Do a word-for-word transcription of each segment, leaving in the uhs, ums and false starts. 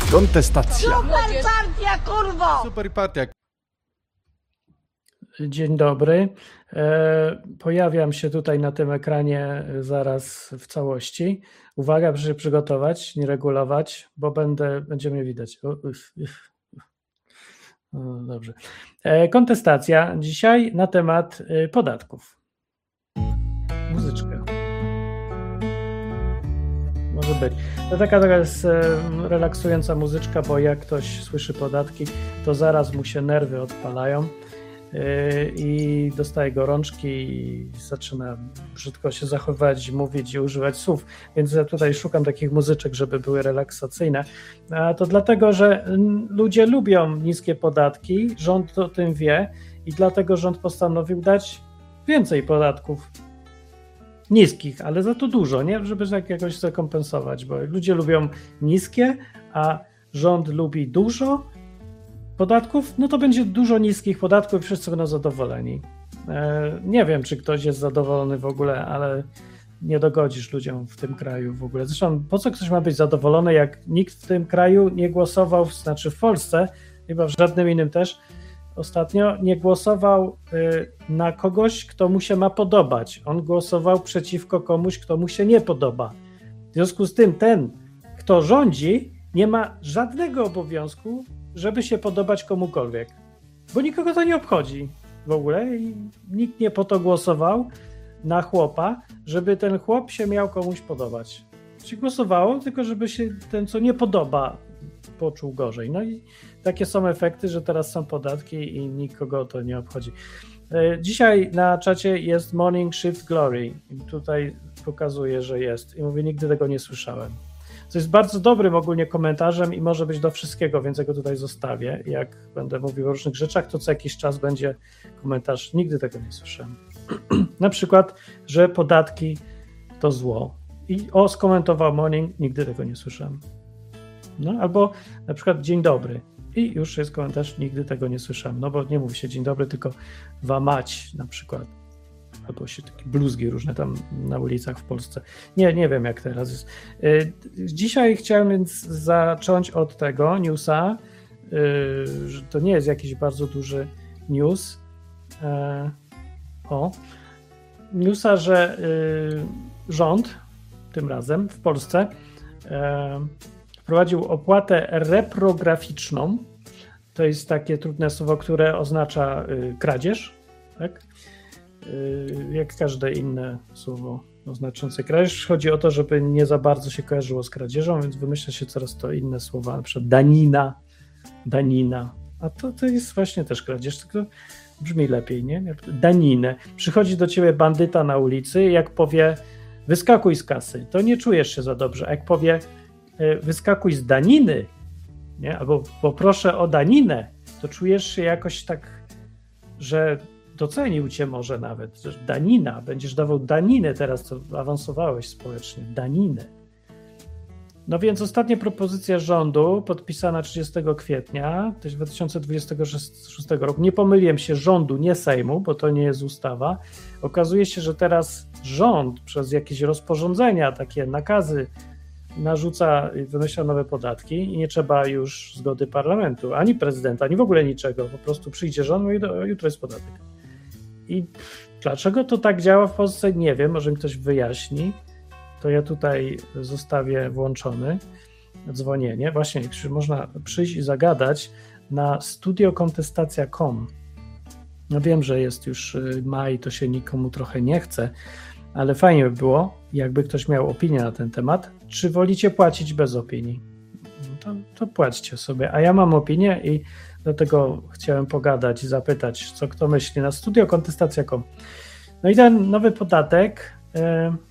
Kontestacja. Super partia, kurwo! Super partia. Dzień dobry. E, pojawiam się tutaj na tym ekranie zaraz w całości. Uwaga, proszę się przygotować, nie regulować, bo będę, będzie mnie widać. O, uf, uf. O, dobrze. E, kontestacja dzisiaj na temat e, podatków. Muzyczka. Może być. To taka, taka jest e, relaksująca muzyczka, bo jak ktoś słyszy podatki, to zaraz mu się nerwy odpalają i dostaje gorączki i zaczyna brzydko się zachowywać, mówić i używać słów, więc ja tutaj szukam takich muzyczek, żeby były relaksacyjne, a to dlatego, że ludzie lubią niskie podatki, rząd o tym wie i dlatego rząd postanowił dać więcej podatków niskich, ale za to dużo, nie? Żeby tak jakoś zakompensować, bo ludzie lubią niskie, a rząd lubi dużo podatków, no to będzie dużo niskich podatków i wszyscy będą zadowoleni. E, nie wiem, czy ktoś jest zadowolony w ogóle, ale nie dogodzisz ludziom w tym kraju w ogóle. Zresztą po co ktoś ma być zadowolony, jak nikt w tym kraju nie głosował, znaczy w Polsce, chyba w żadnym innym też, ostatnio nie głosował y, na kogoś, kto mu się ma podobać. On głosował przeciwko komuś, kto mu się nie podoba. W związku z tym ten, kto rządzi, nie ma żadnego obowiązku, żeby się podobać komukolwiek, bo nikogo to nie obchodzi w ogóle i nikt nie po to głosował na chłopa, żeby ten chłop się miał komuś podobać. Się głosowało tylko, żeby się ten, co nie podoba, poczuł gorzej. No i takie są efekty, że teraz są podatki i nikogo to nie obchodzi. Dzisiaj na czacie jest Morning Shift Glory i tutaj pokazuje, że jest i mówię, nigdy tego nie słyszałem. Co jest bardzo dobrym ogólnie komentarzem i może być do wszystkiego, więc ja go tutaj zostawię. Jak będę mówił o różnych rzeczach, to co jakiś czas będzie komentarz. Nigdy tego nie słyszałem. Na przykład, że podatki to zło. I o, skomentował Morning, nigdy tego nie słyszałem. No, albo na przykład dzień dobry. I już jest komentarz, nigdy tego nie słyszałem. No bo nie mówi się dzień dobry, tylko wamać na przykład. Albo się takie bluzgi różne tam na ulicach w Polsce. Nie, nie wiem jak teraz jest. Dzisiaj chciałem więc zacząć od tego newsa, że to nie jest jakiś bardzo duży news. O, newsa, że rząd tym razem w Polsce wprowadził opłatę reprograficzną. To jest takie trudne słowo, które oznacza kradzież, tak? Jak każde inne słowo oznaczające kradzież. Chodzi o to, żeby nie za bardzo się kojarzyło z kradzieżą, więc wymyśla się coraz to inne słowa, na przykład danina, danina, a to, to jest właśnie też kradzież, tylko brzmi lepiej, nie? Daninę. Przychodzi do ciebie bandyta na ulicy i jak powie wyskakuj z kasy, to nie czujesz się za dobrze, a jak powie wyskakuj z daniny, nie? Albo poproszę o daninę, to czujesz się jakoś tak, że docenił cię może nawet, że danina, będziesz dawał daninę teraz, co awansowałeś społecznie, daninę. No więc ostatnia propozycja rządu, podpisana trzydziestego kwietnia dwa tysiące dwudziestego szóstego roku, nie pomyliłem się, rządu, nie Sejmu, bo to nie jest ustawa, okazuje się, że teraz rząd przez jakieś rozporządzenia, takie nakazy narzuca, wymyśla nowe podatki i nie trzeba już zgody parlamentu, ani prezydenta, ani w ogóle niczego, po prostu przyjdzie rząd i jutro jest podatek. I dlaczego to tak działa w Polsce, nie wiem, może mi ktoś wyjaśni. To ja tutaj zostawię włączony dzwonienie. Właśnie, czy można przyjść i zagadać na studiokontestacja kropka com. No wiem, że jest już maj, to się nikomu trochę nie chce, ale fajnie by było, jakby ktoś miał opinię na ten temat. Czy wolicie płacić bez opinii? No to, to płaćcie sobie. A ja mam opinię i dlatego chciałem pogadać i zapytać, co kto myśli na studiokontestacja kropka com. No i ten nowy podatek y,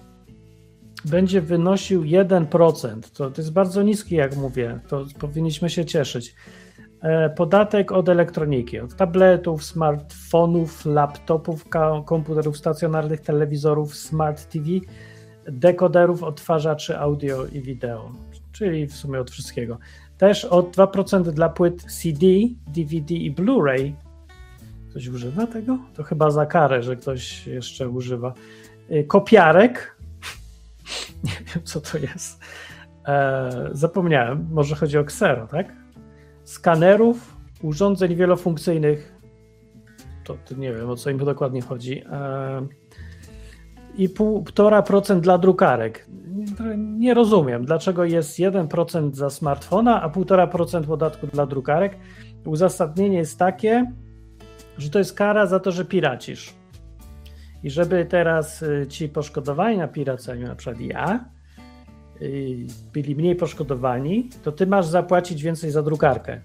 będzie wynosił jeden procent. To, to jest bardzo niski, jak mówię, to powinniśmy się cieszyć. Y, podatek od elektroniki, od tabletów, smartfonów, laptopów, komputerów stacjonarnych, telewizorów, smart T V, dekoderów, odtwarzaczy audio i wideo, czyli w sumie od wszystkiego. Też od dwa procent dla płyt C D, D V D i Blu-ray. Ktoś używa tego? To chyba za karę, że ktoś jeszcze używa. Kopiarek. Nie wiem, co to jest. E, zapomniałem, może chodzi o ksero, tak? Skanerów, urządzeń wielofunkcyjnych, to, to nie wiem, o co im dokładnie chodzi, e, i półtora procent dla drukarek. Nie, nie rozumiem, dlaczego jest jeden procent za smartfona, a półtora procent podatku dla drukarek. Uzasadnienie jest takie, że to jest kara za to, że piracisz. I żeby teraz ci poszkodowani na piraceniu, na przykład ja, byli mniej poszkodowani, to ty masz zapłacić więcej za drukarkę.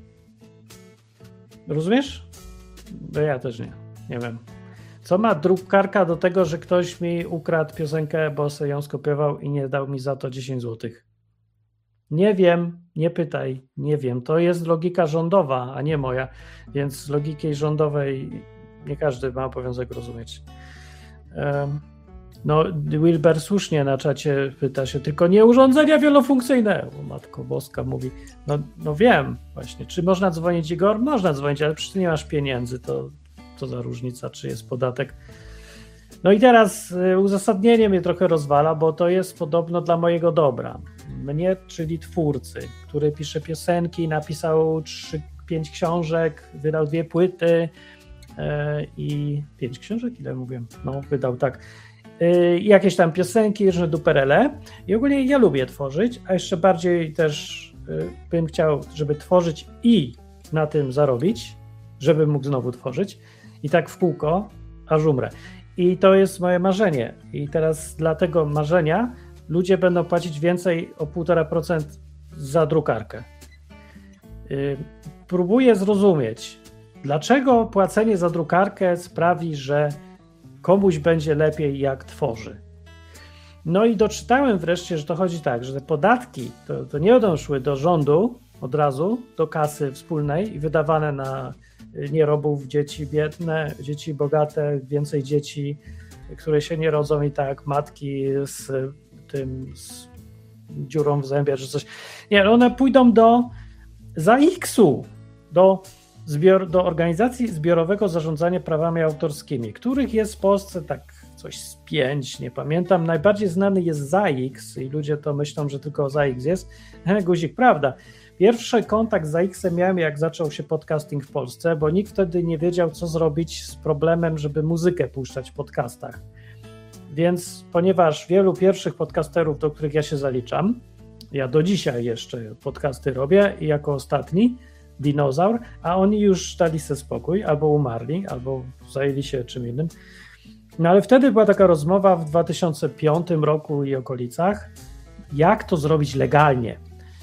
Rozumiesz? No ja też nie. Nie wiem. Co ma drukarka do tego, że ktoś mi ukradł piosenkę, bo sobie ją skopiował i nie dał mi za to dziesięć złotych? Nie wiem, nie pytaj, nie wiem. To jest logika rządowa, a nie moja, więc z logiki rządowej nie każdy ma obowiązek rozumieć. Um, no, Wilber słusznie na czacie pyta się, tylko nie urządzenia wielofunkcyjne. O, Matko Boska mówi, no, no wiem właśnie, czy można dzwonić, Igor? Można dzwonić, ale przecież nie masz pieniędzy, to co za różnica, czy jest podatek. No i teraz y, uzasadnienie mnie trochę rozwala, bo to jest podobno dla mojego dobra. Mnie, czyli twórcy, który pisze piosenki, napisał trzy, pięć książek, wydał dwie płyty y, i pięć książek, ile mówiłem? No, wydał tak. Y, jakieś tam piosenki, różne duperele. I ogólnie ja lubię tworzyć, a jeszcze bardziej też y, bym chciał, żeby tworzyć i na tym zarobić, żebym mógł znowu tworzyć. I tak w kółko, aż umrę. I to jest moje marzenie. I teraz dla tego marzenia ludzie będą płacić więcej o półtora procent za drukarkę. Yy, próbuję zrozumieć, dlaczego płacenie za drukarkę sprawi, że komuś będzie lepiej, jak tworzy. No i doczytałem wreszcie, że to chodzi tak, że te podatki to, to nie będą szły do rządu od razu, do kasy wspólnej i wydawane na nierobów, dzieci biedne, dzieci bogate, więcej dzieci, które się nie rodzą i tak, matki z tym, z dziurą w zębie czy coś. Nie, one pójdą do za X-u, do, zbior, do organizacji zbiorowego zarządzania prawami autorskimi, których jest w Polsce tak coś z pięć, nie pamiętam. Najbardziej znany jest ZAIX i ludzie to myślą, że tylko ZAIX jest. Guzik, prawda. Pierwszy kontakt z ZAIX-em miałem, jak zaczął się podcasting w Polsce, bo nikt wtedy nie wiedział, co zrobić z problemem, żeby muzykę puszczać w podcastach. Więc ponieważ wielu pierwszych podcasterów, do których ja się zaliczam, ja do dzisiaj jeszcze podcasty robię i jako ostatni dinozaur, a oni już dali sobie spokój, albo umarli, albo zajęli się czym innym. No ale wtedy była taka rozmowa w dwa tysiące piątym roku i okolicach, jak to zrobić legalnie.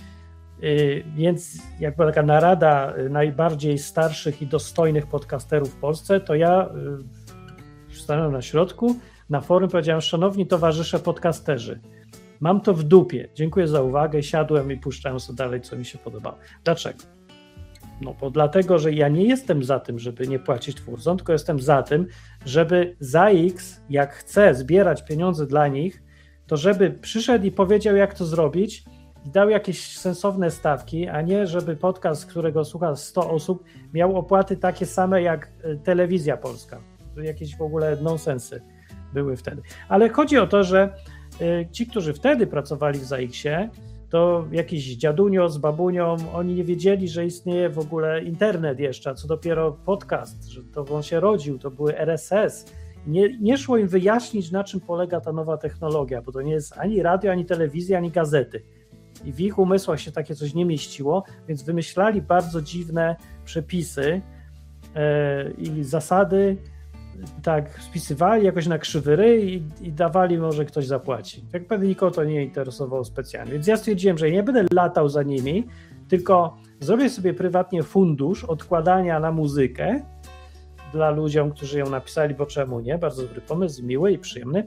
Więc jak była taka narada najbardziej starszych i dostojnych podcasterów w Polsce, to ja stanąłem na środku, na forum powiedziałem, szanowni towarzysze podcasterzy, mam to w dupie, dziękuję za uwagę, siadłem i puszczałem sobie dalej, co mi się podobało. Dlaczego? No bo dlatego, że ja nie jestem za tym, żeby nie płacić twórcom, tylko jestem za tym, żeby ZAIX, jak chce zbierać pieniądze dla nich, to żeby przyszedł i powiedział, jak to zrobić, i dał jakieś sensowne stawki, a nie żeby podcast, którego słucha sto osób, miał opłaty takie same jak telewizja polska. To jakieś w ogóle nonsensy były wtedy. Ale chodzi o to, że ci, którzy wtedy pracowali w ZAIX-ie, to jakiś dziadunio z babunią, oni nie wiedzieli, że istnieje w ogóle internet jeszcze, a co dopiero podcast, że to on się rodził, to były R S S. Nie, nie szło im wyjaśnić, na czym polega ta nowa technologia, bo to nie jest ani radio, ani telewizja, ani gazety. I w ich umysłach się takie coś nie mieściło, więc wymyślali bardzo dziwne przepisy e, i zasady, tak spisywali jakoś na krzywy ryj i, i dawali, może ktoś zapłaci. Tak pewnie nikogo to nie interesowało specjalnie. Więc ja stwierdziłem, że nie będę latał za nimi, tylko zrobię sobie prywatnie fundusz odkładania na muzykę dla ludziom, którzy ją napisali, bo czemu nie? Bardzo dobry pomysł, miły i przyjemny.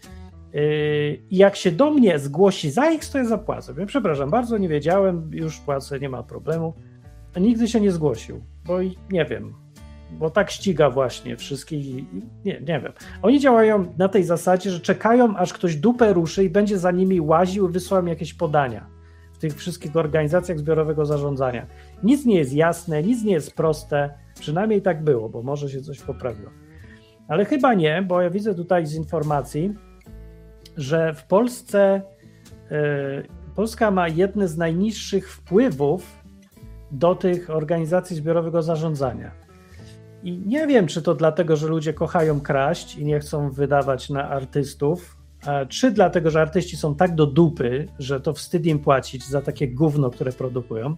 I jak się do mnie zgłosi ZAIX, to ja zapłacę. Przepraszam bardzo, nie wiedziałem, już płacę, nie ma problemu. Nigdy się nie zgłosił, bo nie wiem, bo tak ściga właśnie wszystkich i nie, nie wiem. Oni działają na tej zasadzie, że czekają, aż ktoś dupę ruszy i będzie za nimi łaził i wysyła mi jakieś podania w tych wszystkich organizacjach zbiorowego zarządzania. Nic nie jest jasne, nic nie jest proste, przynajmniej tak było, bo może się coś poprawiło. Ale chyba nie, bo ja widzę tutaj z informacji, że w Polsce y, Polska ma jedne z najniższych wpływów do tych organizacji zbiorowego zarządzania. I nie wiem, czy to dlatego, że ludzie kochają kraść i nie chcą wydawać na artystów, czy dlatego, że artyści są tak do dupy, że to wstyd im płacić za takie gówno, które produkują,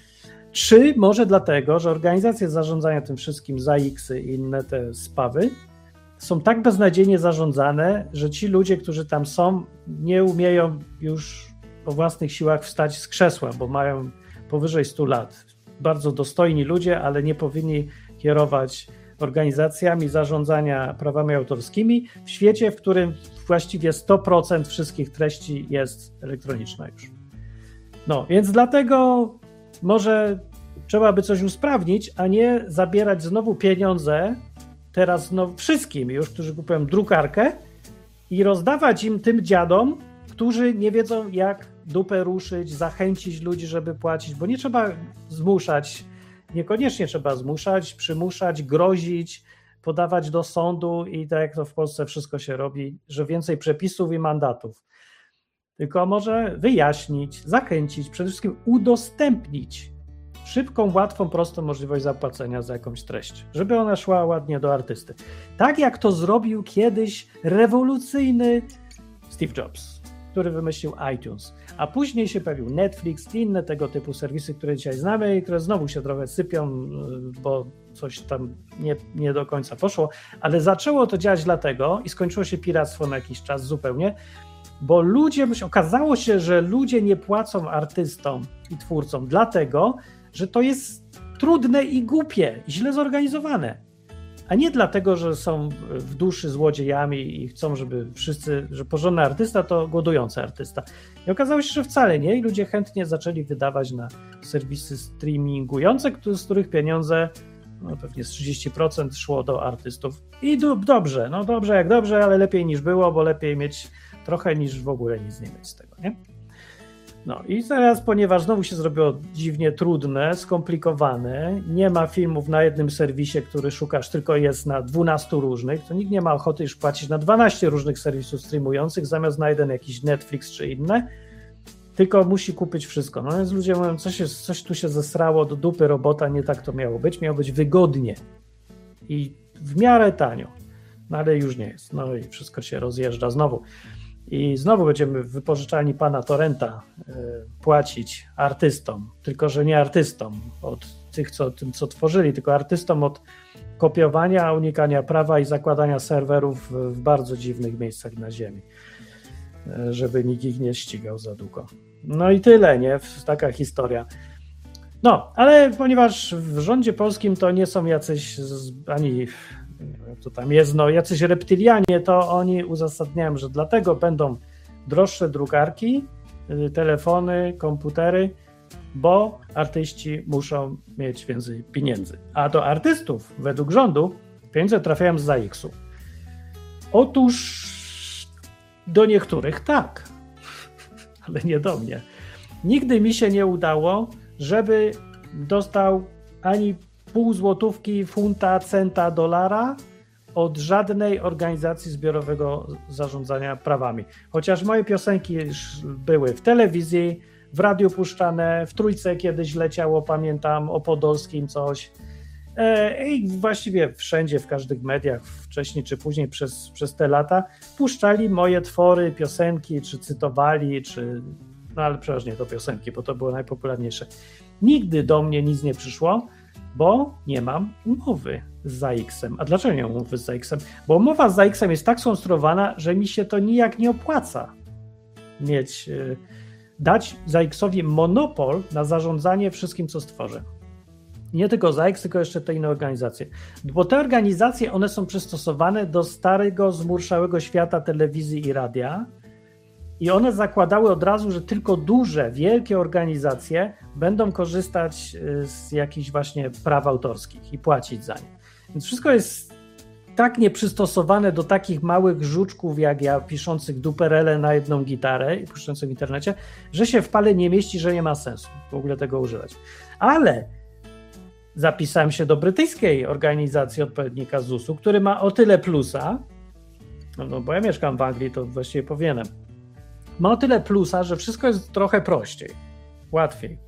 czy może dlatego, że organizacje zarządzania tym wszystkim, zaiksy i inne te spawy, są tak beznadziejnie zarządzane, że ci ludzie, którzy tam są, nie umieją już po własnych siłach wstać z krzesła, bo mają powyżej stu lat. Bardzo dostojni ludzie, ale nie powinni kierować organizacjami zarządzania prawami autorskimi w świecie, w którym właściwie sto procent wszystkich treści jest elektroniczna już. No, więc dlatego może trzeba by coś usprawnić, a nie zabierać znowu pieniądze teraz no, wszystkim już, którzy kupują drukarkę i rozdawać im tym dziadom, którzy nie wiedzą, jak dupę ruszyć, zachęcić ludzi, żeby płacić, bo nie trzeba zmuszać, niekoniecznie trzeba zmuszać, przymuszać, grozić, podawać do sądu i tak jak to w Polsce wszystko się robi, że więcej przepisów i mandatów. Tylko może wyjaśnić, zachęcić, przede wszystkim udostępnić szybką, łatwą, prostą możliwość zapłacenia za jakąś treść, żeby ona szła ładnie do artysty. Tak jak to zrobił kiedyś rewolucyjny Steve Jobs, który wymyślił iTunes, a później się pojawił Netflix i inne tego typu serwisy, które dzisiaj znamy i które znowu się trochę sypią, bo coś tam nie, nie do końca poszło, ale zaczęło to działać dlatego i skończyło się piractwo na jakiś czas zupełnie, bo ludzie, okazało się, że ludzie nie płacą artystom i twórcom dlatego, że to jest trudne i głupie, i źle zorganizowane, a nie dlatego, że są w duszy złodziejami i chcą, żeby wszyscy, że porządny artysta to głodujący artysta. I okazało się, że wcale nie i ludzie chętnie zaczęli wydawać na serwisy streamingujące, z których pieniądze no pewnie z trzydzieści procent szło do artystów. I do, dobrze, no dobrze jak dobrze, ale lepiej niż było, bo lepiej mieć trochę niż w ogóle nic nie mieć z tego, nie? No i teraz, ponieważ znowu się zrobiło dziwnie trudne, skomplikowane, nie ma filmów na jednym serwisie, który szukasz, tylko jest na dwunastu różnych, to nikt nie ma ochoty już płacić na dwanaście różnych serwisów streamujących, zamiast na jeden jakiś Netflix czy inne, tylko musi kupić wszystko. No więc ludzie mówią, coś, jest, coś tu się zesrało, do dupy robota, nie tak to miało być, miało być wygodnie i w miarę tanio, no ale już nie jest, no i wszystko się rozjeżdża znowu. I znowu będziemy w wypożyczalni pana Torrenta y, płacić artystom, tylko że nie artystom od tych, co tym, co tworzyli, tylko artystom od kopiowania, unikania prawa i zakładania serwerów w, w bardzo dziwnych miejscach na ziemi, y, żeby nikt ich nie ścigał za długo. No i tyle, nie? Taka historia. No, ale ponieważ w rządzie polskim to nie są jacyś z, ani... to tam jest, no jacyś reptylianie, to oni uzasadniają, że dlatego będą droższe drukarki, telefony, komputery, bo artyści muszą mieć więcej pieniędzy. A do artystów według rządu pieniądze trafiają z zaiksu. Otóż do niektórych tak, ale nie do mnie. Nigdy mi się nie udało, żeby dostał ani pół złotówki, funta, centa, dolara od żadnej organizacji zbiorowego zarządzania prawami. Chociaż moje piosenki już były w telewizji, w radiu puszczane, w Trójce kiedyś leciało, pamiętam, o Podolskim coś. I właściwie wszędzie, w każdych mediach, wcześniej czy później przez, przez te lata, puszczali moje twory, piosenki, czy cytowali, czy... No ale przeważnie to piosenki, bo to było najpopularniejsze. Nigdy do mnie nic nie przyszło, bo nie mam umowy z zaiksem. A dlaczego nie mam umowy z zaiksem? Bo umowa z zaiksem jest tak skonstruowana, że mi się to nijak nie opłaca mieć, dać zaiksowi monopol na zarządzanie wszystkim, co stworzę. Nie tylko zaiks, tylko jeszcze te inne organizacje. Bo te organizacje, one są przystosowane do starego, zmurszałego świata telewizji i radia i one zakładały od razu, że tylko duże, wielkie organizacje będą korzystać z jakichś właśnie praw autorskich i płacić za nie. Więc wszystko jest tak nieprzystosowane do takich małych żuczków jak ja, piszących duperele na jedną gitarę i puszczających w internecie, że się w pale nie mieści, że nie ma sensu w ogóle tego używać. Ale zapisałem się do brytyjskiej organizacji odpowiednika zusu, który ma o tyle plusa, no, no bo ja mieszkam w Anglii, to właściwie powinienem ma o tyle plusa, że wszystko jest trochę prościej, łatwiej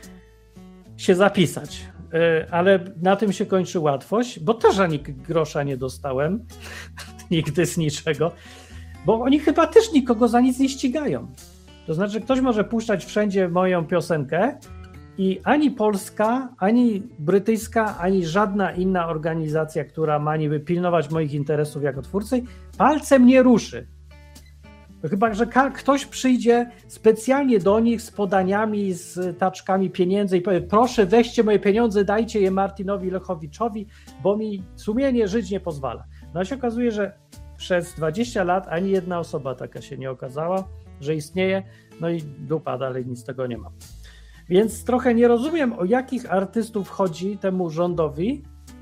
się zapisać. Ale na tym się kończy łatwość, bo też ani grosza nie dostałem nigdy z niczego, bo oni chyba też nikogo za nic nie ścigają. To znaczy, ktoś może puszczać wszędzie moją piosenkę i ani polska, ani brytyjska, ani żadna inna organizacja, która ma niby pilnować moich interesów jako twórcy, palcem nie ruszy. Chyba że ktoś przyjdzie specjalnie do nich z podaniami, z taczkami pieniędzy i powie, proszę weźcie moje pieniądze, dajcie je Martinowi Lechowiczowi, bo mi sumienie żyć nie pozwala. No a się okazuje, że przez dwadzieścia lat ani jedna osoba taka się nie okazała, że istnieje, no i dupa, dalej nic z tego nie ma. Więc trochę nie rozumiem, o jakich artystów chodzi temu rządowi,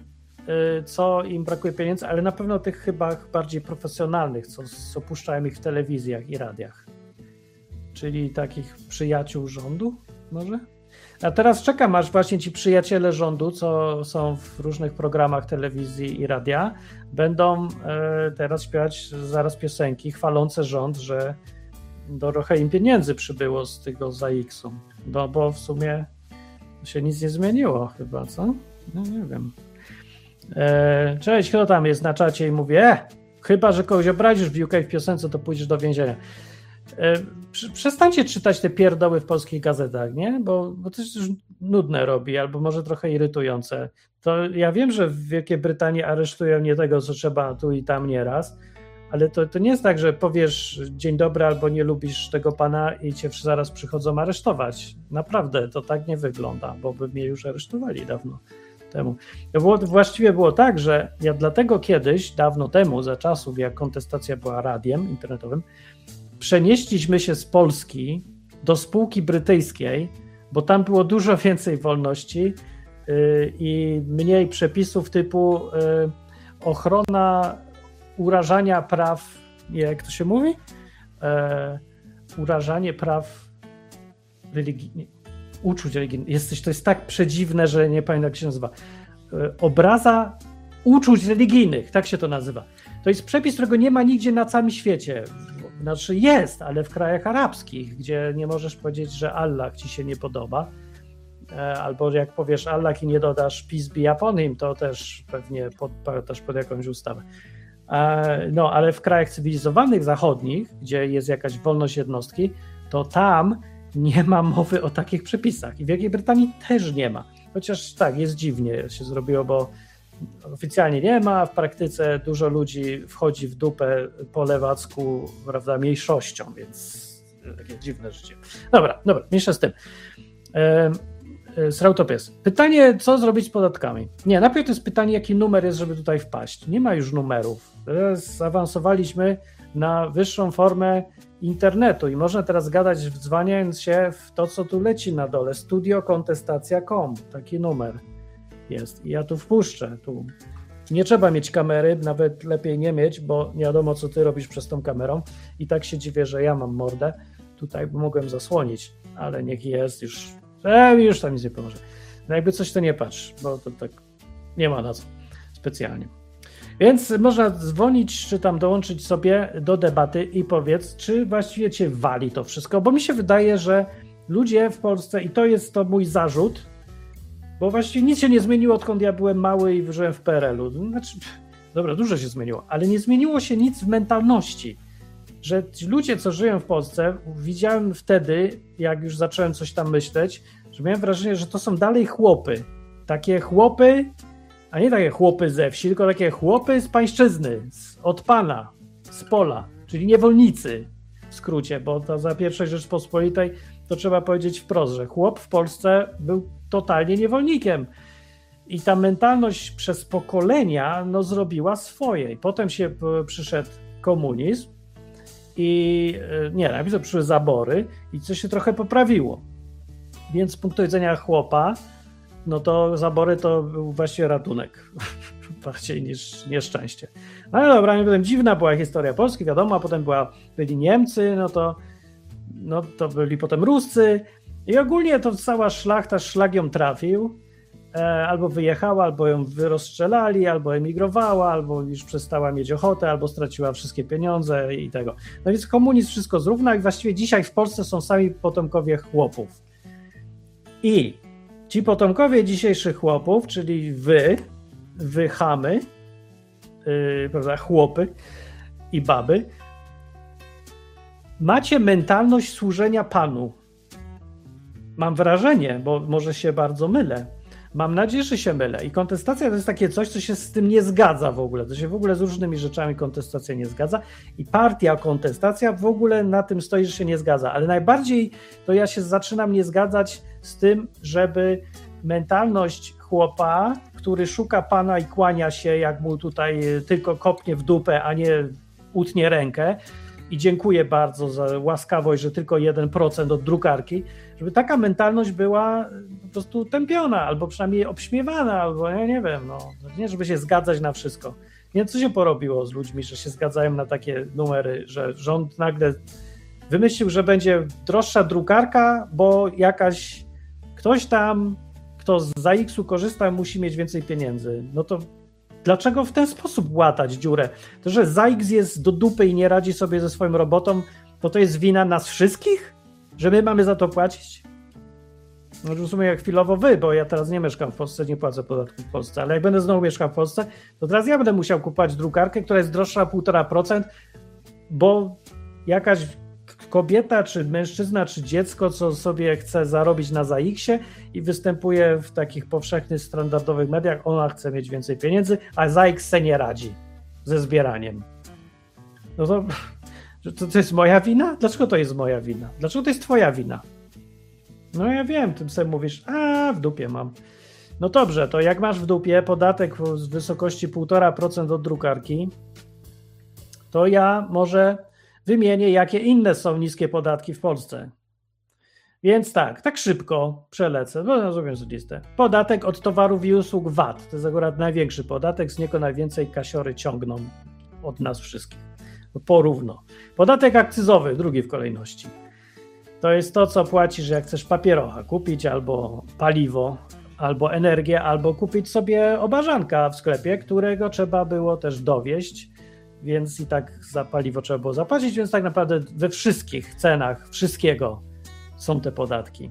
co im brakuje pieniędzy, ale na pewno tych chyba bardziej profesjonalnych, co, co puszczają ich w telewizjach i radiach. Czyli takich przyjaciół rządu może? A teraz czekam, aż właśnie ci przyjaciele rządu, co są w różnych programach telewizji i radia, będą e, teraz śpiewać zaraz piosenki chwalące rząd, że trochę im pieniędzy przybyło z tego za X-u. No bo w sumie się nic nie zmieniło chyba, co? No nie wiem. E, cześć, kto tam jest na czacie i mówi, e, chyba, że kogoś obrazisz w U K w piosence, to pójdziesz do więzienia. E, przestańcie czytać te pierdoły w polskich gazetach, nie? Bo, bo to już nudne robi, albo może trochę irytujące. To ja wiem, że w Wielkiej Brytanii aresztują nie tego, co trzeba tu i tam nieraz, ale to, to nie jest tak, że powiesz dzień dobry albo nie lubisz tego pana i cię zaraz przychodzą aresztować. Naprawdę, to tak nie wygląda, bo by mnie już aresztowali dawno temu. To było, właściwie było tak, że ja dlatego kiedyś, dawno temu, za czasów, jak kontestacja była radiem internetowym, przenieśliśmy się z Polski do spółki brytyjskiej, bo tam było dużo więcej wolności yy, i mniej przepisów typu yy, ochrona urażania praw, jak to się mówi? Yy, urażanie praw religijnych. Uczuć religijnych. Jesteś, to jest tak przedziwne, że nie pamiętam, jak się nazywa. Obraza uczuć religijnych, tak się to nazywa. To jest przepis, którego nie ma nigdzie na całym świecie. Znaczy jest, ale w krajach arabskich, gdzie nie możesz powiedzieć, że Allah ci się nie podoba, albo jak powiesz Allah i nie dodasz peace be upon him, to też pewnie podpadasz pod jakąś ustawę. No, ale w krajach cywilizowanych, zachodnich, gdzie jest jakaś wolność jednostki, to tam nie ma mowy o takich przepisach. I w Wielkiej Brytanii też nie ma. Chociaż tak, jest dziwnie się zrobiło, bo oficjalnie nie ma, w praktyce dużo ludzi wchodzi w dupę po lewacku, prawda, mniejszością, więc takie dziwne życie. Dobra, dobra, mniejsza z tym. Srautopies. Pytanie, co zrobić z podatkami? Nie, najpierw to jest pytanie, jaki numer jest, żeby tutaj wpaść. Nie ma już numerów. Teraz zaawansowaliśmy na wyższą formę internetu i można teraz gadać, wdzwaniając się w to, co tu leci na dole. studio kontestacja kropka com. Taki numer jest. I ja tu wpuszczę. Tu nie trzeba mieć kamery, nawet lepiej nie mieć, bo nie wiadomo, co ty robisz przez tą kamerą. I tak się dziwię, że ja mam mordę. Tutaj mogłem zasłonić, ale niech jest już. E, już tam nic nie pomoże. No jakby coś, to nie patrz, bo to tak nie ma na co specjalnie. Więc można dzwonić, czy tam dołączyć sobie do debaty i powiedz, czy właściwie cię wali to wszystko, bo mi się wydaje, że ludzie w Polsce, i to jest to mój zarzut, bo właściwie nic się nie zmieniło, odkąd ja byłem mały i żyłem w P R L u. Znaczy, dobra, dużo się zmieniło, ale nie zmieniło się nic w mentalności, że ci ludzie, co żyją w Polsce, widziałem wtedy, jak już zacząłem coś tam myśleć, że miałem wrażenie, że to są dalej chłopy. Takie chłopy, a nie takie chłopy ze wsi, tylko takie chłopy z pańszczyzny, z, od pana, z pola, czyli niewolnicy w skrócie, bo to za pierwszej Rzeczpospolitej to trzeba powiedzieć wprost, że chłop w Polsce był totalnie niewolnikiem i ta mentalność przez pokolenia no, zrobiła swoje. I potem się przyszedł komunizm i nie, najpierw przyszły zabory i coś się trochę poprawiło. Więc z punktu widzenia chłopa, no to zabory to był właściwie ratunek bardziej niż nieszczęście. Ale dobra, potem dziwna była historia Polski, wiadomo, a potem była, byli Niemcy, no to, no to byli potem Ruscy i ogólnie to cała szlachta, szlag ją trafił albo wyjechała, albo ją rozstrzelali, albo emigrowała, albo już przestała mieć ochotę, albo straciła wszystkie pieniądze i tego. No więc komunizm wszystko zrównał i właściwie dzisiaj w Polsce są sami potomkowie chłopów. I ci potomkowie dzisiejszych chłopów, czyli wy, wy chamy, yy, prawda, chłopy i baby, macie mentalność służenia Panu. Mam wrażenie, bo może się bardzo mylę, mam nadzieję, że się mylę. I kontestacja to jest takie coś, co się z tym nie zgadza w ogóle. To się w ogóle z różnymi rzeczami kontestacja nie zgadza. I partia kontestacja w ogóle na tym stoi, że się nie zgadza. Ale najbardziej to ja się zaczynam nie zgadzać z tym, żeby mentalność chłopa, który szuka Pana i kłania się, jak mu tutaj tylko kopnie w dupę, a nie utnie rękę, i dziękuję bardzo za łaskawość, że tylko jeden procent od drukarki, żeby taka mentalność była po prostu tępiona, albo przynajmniej obśmiewana, albo ja nie wiem, no nie żeby się zgadzać na wszystko. Nie wiem, co się porobiło z ludźmi, że się zgadzają na takie numery, że rząd nagle wymyślił, że będzie droższa drukarka, bo jakaś ktoś tam, kto z za X-u korzysta, musi mieć więcej pieniędzy. No to dlaczego w ten sposób łatać dziurę? To, że za X jest do dupy i nie radzi sobie ze swoją robotą, to to jest wina nas wszystkich? Że my mamy za to płacić? No w sumie jak chwilowo wy, bo ja teraz nie mieszkam w Polsce, nie płacę podatku w Polsce, ale jak będę znowu mieszkał w Polsce, to teraz ja będę musiał kupować drukarkę, która jest droższa o półtora procent, bo jakaś kobieta, czy mężczyzna, czy dziecko, co sobie chce zarobić na za X-ie i występuje w takich powszechnych, standardowych mediach, ona chce mieć więcej pieniędzy, a za X se nie radzi ze zbieraniem. No to, to, to jest moja wina? Dlaczego to jest moja wina? Dlaczego to jest twoja wina? No ja wiem, tym sobie mówisz, a w dupie mam. No dobrze, to jak masz w dupie podatek z wysokości półtora procent od drukarki, to ja może wymienię, jakie inne są niskie podatki w Polsce. Więc tak, tak szybko przelecę, bo zrobię sobie listę. Podatek od towarów i usług V A T, to jest akurat największy podatek, z niego najwięcej kasiory ciągną od nas wszystkich. Porówno. Podatek akcyzowy, drugi w kolejności. To jest to, co płacisz, jak chcesz papierocha kupić, albo paliwo, albo energię, albo kupić sobie obarzanka w sklepie, którego trzeba było też dowieźć, więc i tak za paliwo trzeba było zapłacić, więc tak naprawdę we wszystkich cenach wszystkiego są te podatki.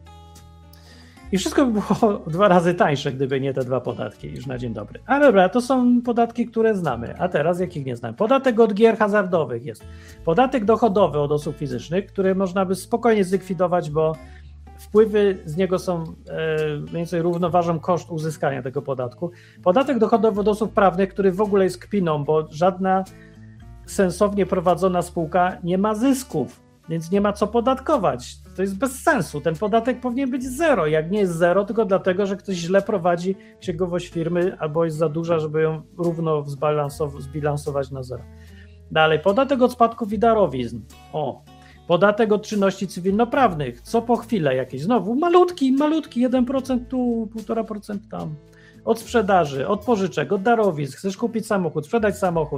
I wszystko by było dwa razy tańsze, gdyby nie te dwa podatki, już na dzień dobry. Ale dobra, to są podatki, które znamy, a teraz jakich nie znamy. Podatek od gier hazardowych jest. Podatek dochodowy od osób fizycznych, który można by spokojnie zlikwidować, bo wpływy z niego są e, mniej więcej równoważą koszt uzyskania tego podatku. Podatek dochodowy od osób prawnych, który w ogóle jest kpiną, bo żadna sensownie prowadzona spółka nie ma zysków, więc nie ma co podatkować. To jest bez sensu. Ten podatek powinien być zero. Jak nie jest zero, tylko dlatego, że ktoś źle prowadzi księgowość firmy albo jest za duża, żeby ją równo zbalansow- zbilansować na zero. Dalej, podatek od spadków i darowizn. O, podatek od czynności cywilnoprawnych. Co po chwilę jakieś. Znowu malutki, malutki, jeden procent tu, półtora procent tam. Od sprzedaży, od pożyczek, od darowizn. Chcesz kupić samochód, sprzedać samochód.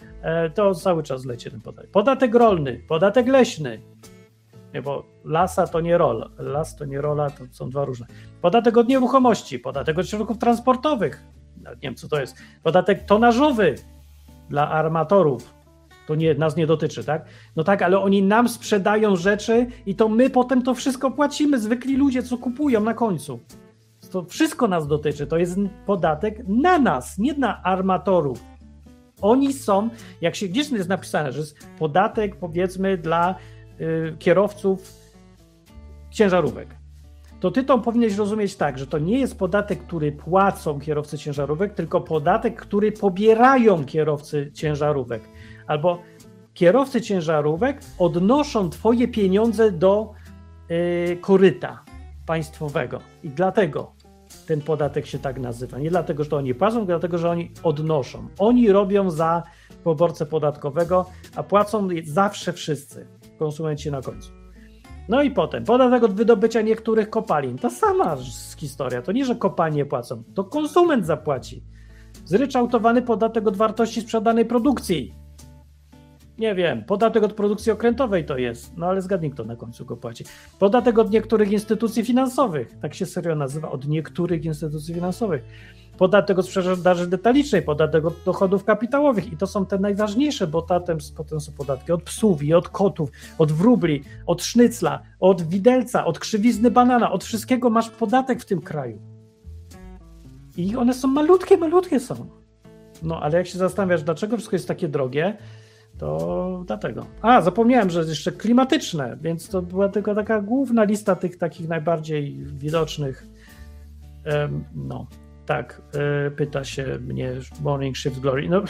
To cały czas leci ten podatek. Podatek rolny, podatek leśny. Nie, bo lasa to nie rola. Las to nie rola, to są dwa różne. Podatek od nieruchomości, podatek od środków transportowych. Nie wiem, co to jest. Podatek tonażowy dla armatorów. To nie, nas nie dotyczy, tak? No tak, ale oni nam sprzedają rzeczy i to my potem to wszystko płacimy. Zwykli ludzie, co kupują na końcu. To wszystko nas dotyczy. To jest podatek na nas, nie na armatorów. Oni są, jak się gdzieś jest napisane, że jest podatek, powiedzmy, dla y, kierowców ciężarówek, to ty to powinieneś rozumieć tak, że to nie jest podatek, który płacą kierowcy ciężarówek, tylko podatek, który pobierają kierowcy ciężarówek. Albo kierowcy ciężarówek odnoszą twoje pieniądze do y, koryta państwowego i dlatego ten podatek się tak nazywa. Nie dlatego, że to oni płacą, tylko dlatego, że oni odnoszą. Oni robią za poborcę podatkowego, a płacą zawsze wszyscy, konsumenci na końcu. No i potem podatek od wydobycia niektórych kopalin. Ta sama historia. To nie, że kopalnie płacą, to konsument zapłaci. Zryczałtowany podatek od wartości sprzedanej produkcji. nie wiem, podatek od produkcji okrętowej to jest, no ale zgadnij, kto na końcu go płaci. Podatek od niektórych instytucji finansowych, tak się serio nazywa, od niektórych instytucji finansowych. Podatek od sprzedaży detalicznej, podatek od dochodów kapitałowych i to są te najważniejsze, bo potem, potem są podatki od psów i od kotów, od wróbli, od sznycla, od widelca, od krzywizny banana, od wszystkiego masz podatek w tym kraju. I one są malutkie, malutkie są. No ale jak się zastanawiasz, dlaczego wszystko jest takie drogie, to dlatego. A, zapomniałem, że jest jeszcze klimatyczne, więc to była tylko taka główna lista tych takich najbardziej widocznych. Um, no, tak, y, pyta się mnie Morning Shift Glory. No,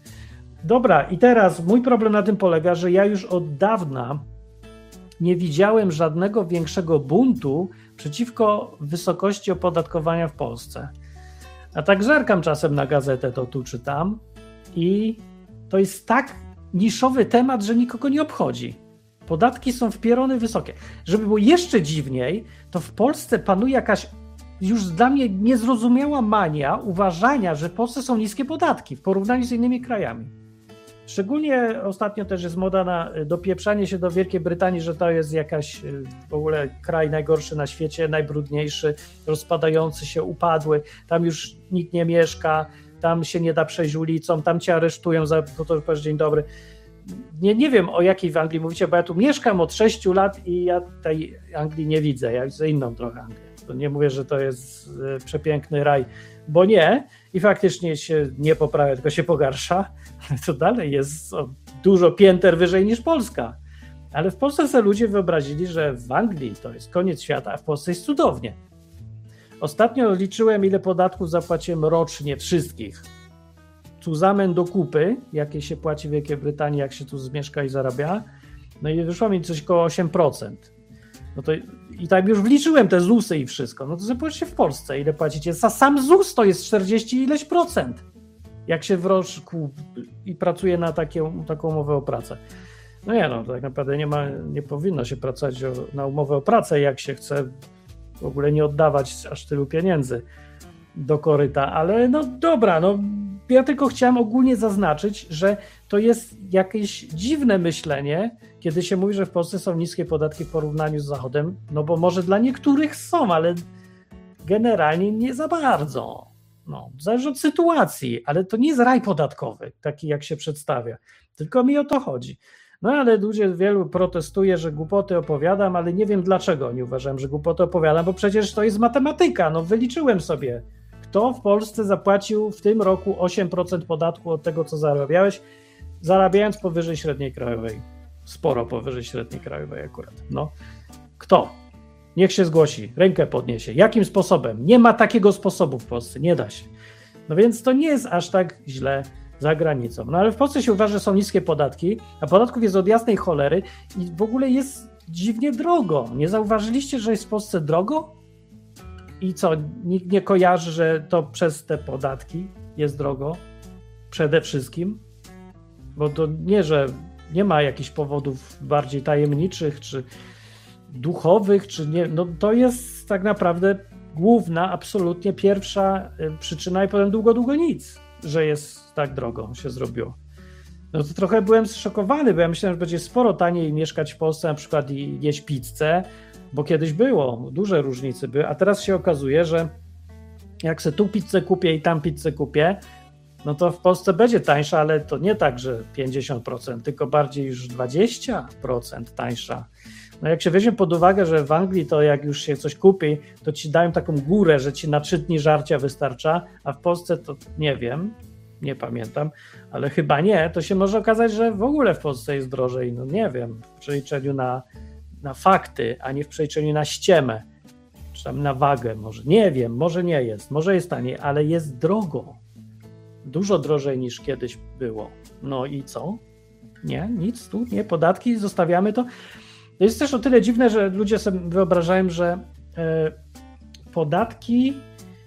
dobra, i teraz mój problem na tym polega, że ja już od dawna nie widziałem żadnego większego buntu przeciwko wysokości opodatkowania w Polsce. A tak zerkam czasem na gazetę, to tu czytam i to jest tak niszowy temat, że nikogo nie obchodzi. Podatki są wpierone wysokie. Żeby było jeszcze dziwniej, to w Polsce panuje jakaś już dla mnie niezrozumiała mania uważania, że w Polsce są niskie podatki w porównaniu z innymi krajami. Szczególnie ostatnio też jest moda na dopieprzanie się do Wielkiej Brytanii, że to jest jakaś w ogóle kraj najgorszy na świecie, najbrudniejszy, rozpadający się, upadły, tam już nikt nie mieszka, tam się nie da przejść ulicą, tam cię aresztują za to, że powiesz dzień dobry. Nie, nie wiem, o jakiej w Anglii mówicie, bo ja tu mieszkam od sześciu lat i ja tej Anglii nie widzę, ja widzę inną trochę Anglię. To nie mówię, że to jest przepiękny raj, bo nie i faktycznie się nie poprawia, tylko się pogarsza, ale to dalej jest dużo pięter wyżej niż Polska. Ale w Polsce sobie ludzie wyobrazili, że w Anglii to jest koniec świata, a w Polsce jest cudownie. Ostatnio liczyłem, ile podatków zapłaciłem rocznie wszystkich. Cuzamen do kupy, jakie się płaci w Wielkiej Brytanii, jak się tu mieszka i zarabia, no i wyszło mi coś koło osiem procent. No to i tak już wliczyłem te zusy i wszystko. No to zobaczcie w Polsce, ile płacicie. Za sam zus to jest czterdzieści ileś procent. Jak się w roczku i pracuje na takie, taką umowę o pracę. No nie no, tak naprawdę nie ma, nie powinno się pracować o, na umowę o pracę, jak się chce w ogóle nie oddawać aż tylu pieniędzy do koryta, ale no dobra, no ja tylko chciałem ogólnie zaznaczyć, że to jest jakieś dziwne myślenie, kiedy się mówi, że w Polsce są niskie podatki w porównaniu z Zachodem, no bo może dla niektórych są, ale generalnie nie za bardzo. No, zależy od sytuacji, ale to nie jest raj podatkowy, taki jak się przedstawia, tylko mi o to chodzi. No ale ludzie, wielu protestuje, że głupoty opowiadam, ale nie wiem dlaczego nie uważam, że głupoty opowiadam, bo przecież to jest matematyka, no wyliczyłem sobie, kto w Polsce zapłacił w tym roku osiem procent podatku od tego, co zarabiałeś, zarabiając powyżej średniej krajowej. Sporo powyżej średniej krajowej akurat. No. Kto? Niech się zgłosi, rękę podniesie. Jakim sposobem? Nie ma takiego sposobu w Polsce, nie da się. No więc to nie jest aż tak źle za granicą. No ale w Polsce się uważa, że są niskie podatki, a podatków jest od jasnej cholery i w ogóle jest dziwnie drogo. Nie zauważyliście, że jest w Polsce drogo? I co, nikt nie kojarzy, że to przez te podatki jest drogo? Przede wszystkim? Bo to nie, że nie ma jakichś powodów bardziej tajemniczych, czy duchowych, czy nie. No to jest tak naprawdę główna, absolutnie pierwsza przyczyna i potem długo, długo nic, że jest tak drogo się zrobiło. No to trochę byłem zszokowany, bo ja myślałem, że będzie sporo taniej mieszkać w Polsce na przykład i jeść pizzę, bo kiedyś było, duże różnice były, a teraz się okazuje, że jak se tu pizzę kupię i tam pizzę kupię, no to w Polsce będzie tańsza, ale to nie tak, że pięćdziesiąt procent, tylko bardziej już dwadzieścia procent tańsza. No jak się weźmie pod uwagę, że w Anglii to jak już się coś kupi, to ci dają taką górę, że ci na trzy dni żarcia wystarcza, a w Polsce to nie wiem, nie pamiętam, ale chyba nie, to się może okazać, że w ogóle w Polsce jest drożej, no nie wiem, w przeliczeniu na, na fakty, a nie w przeliczeniu na ściemę, czy tam na wagę może, nie wiem, może nie jest, może jest taniej, ale jest drogo, dużo drożej niż kiedyś było. No i co? Nie, nic tu, nie, podatki, zostawiamy to. To jest też o tyle dziwne, że ludzie sobie wyobrażają, że e, podatki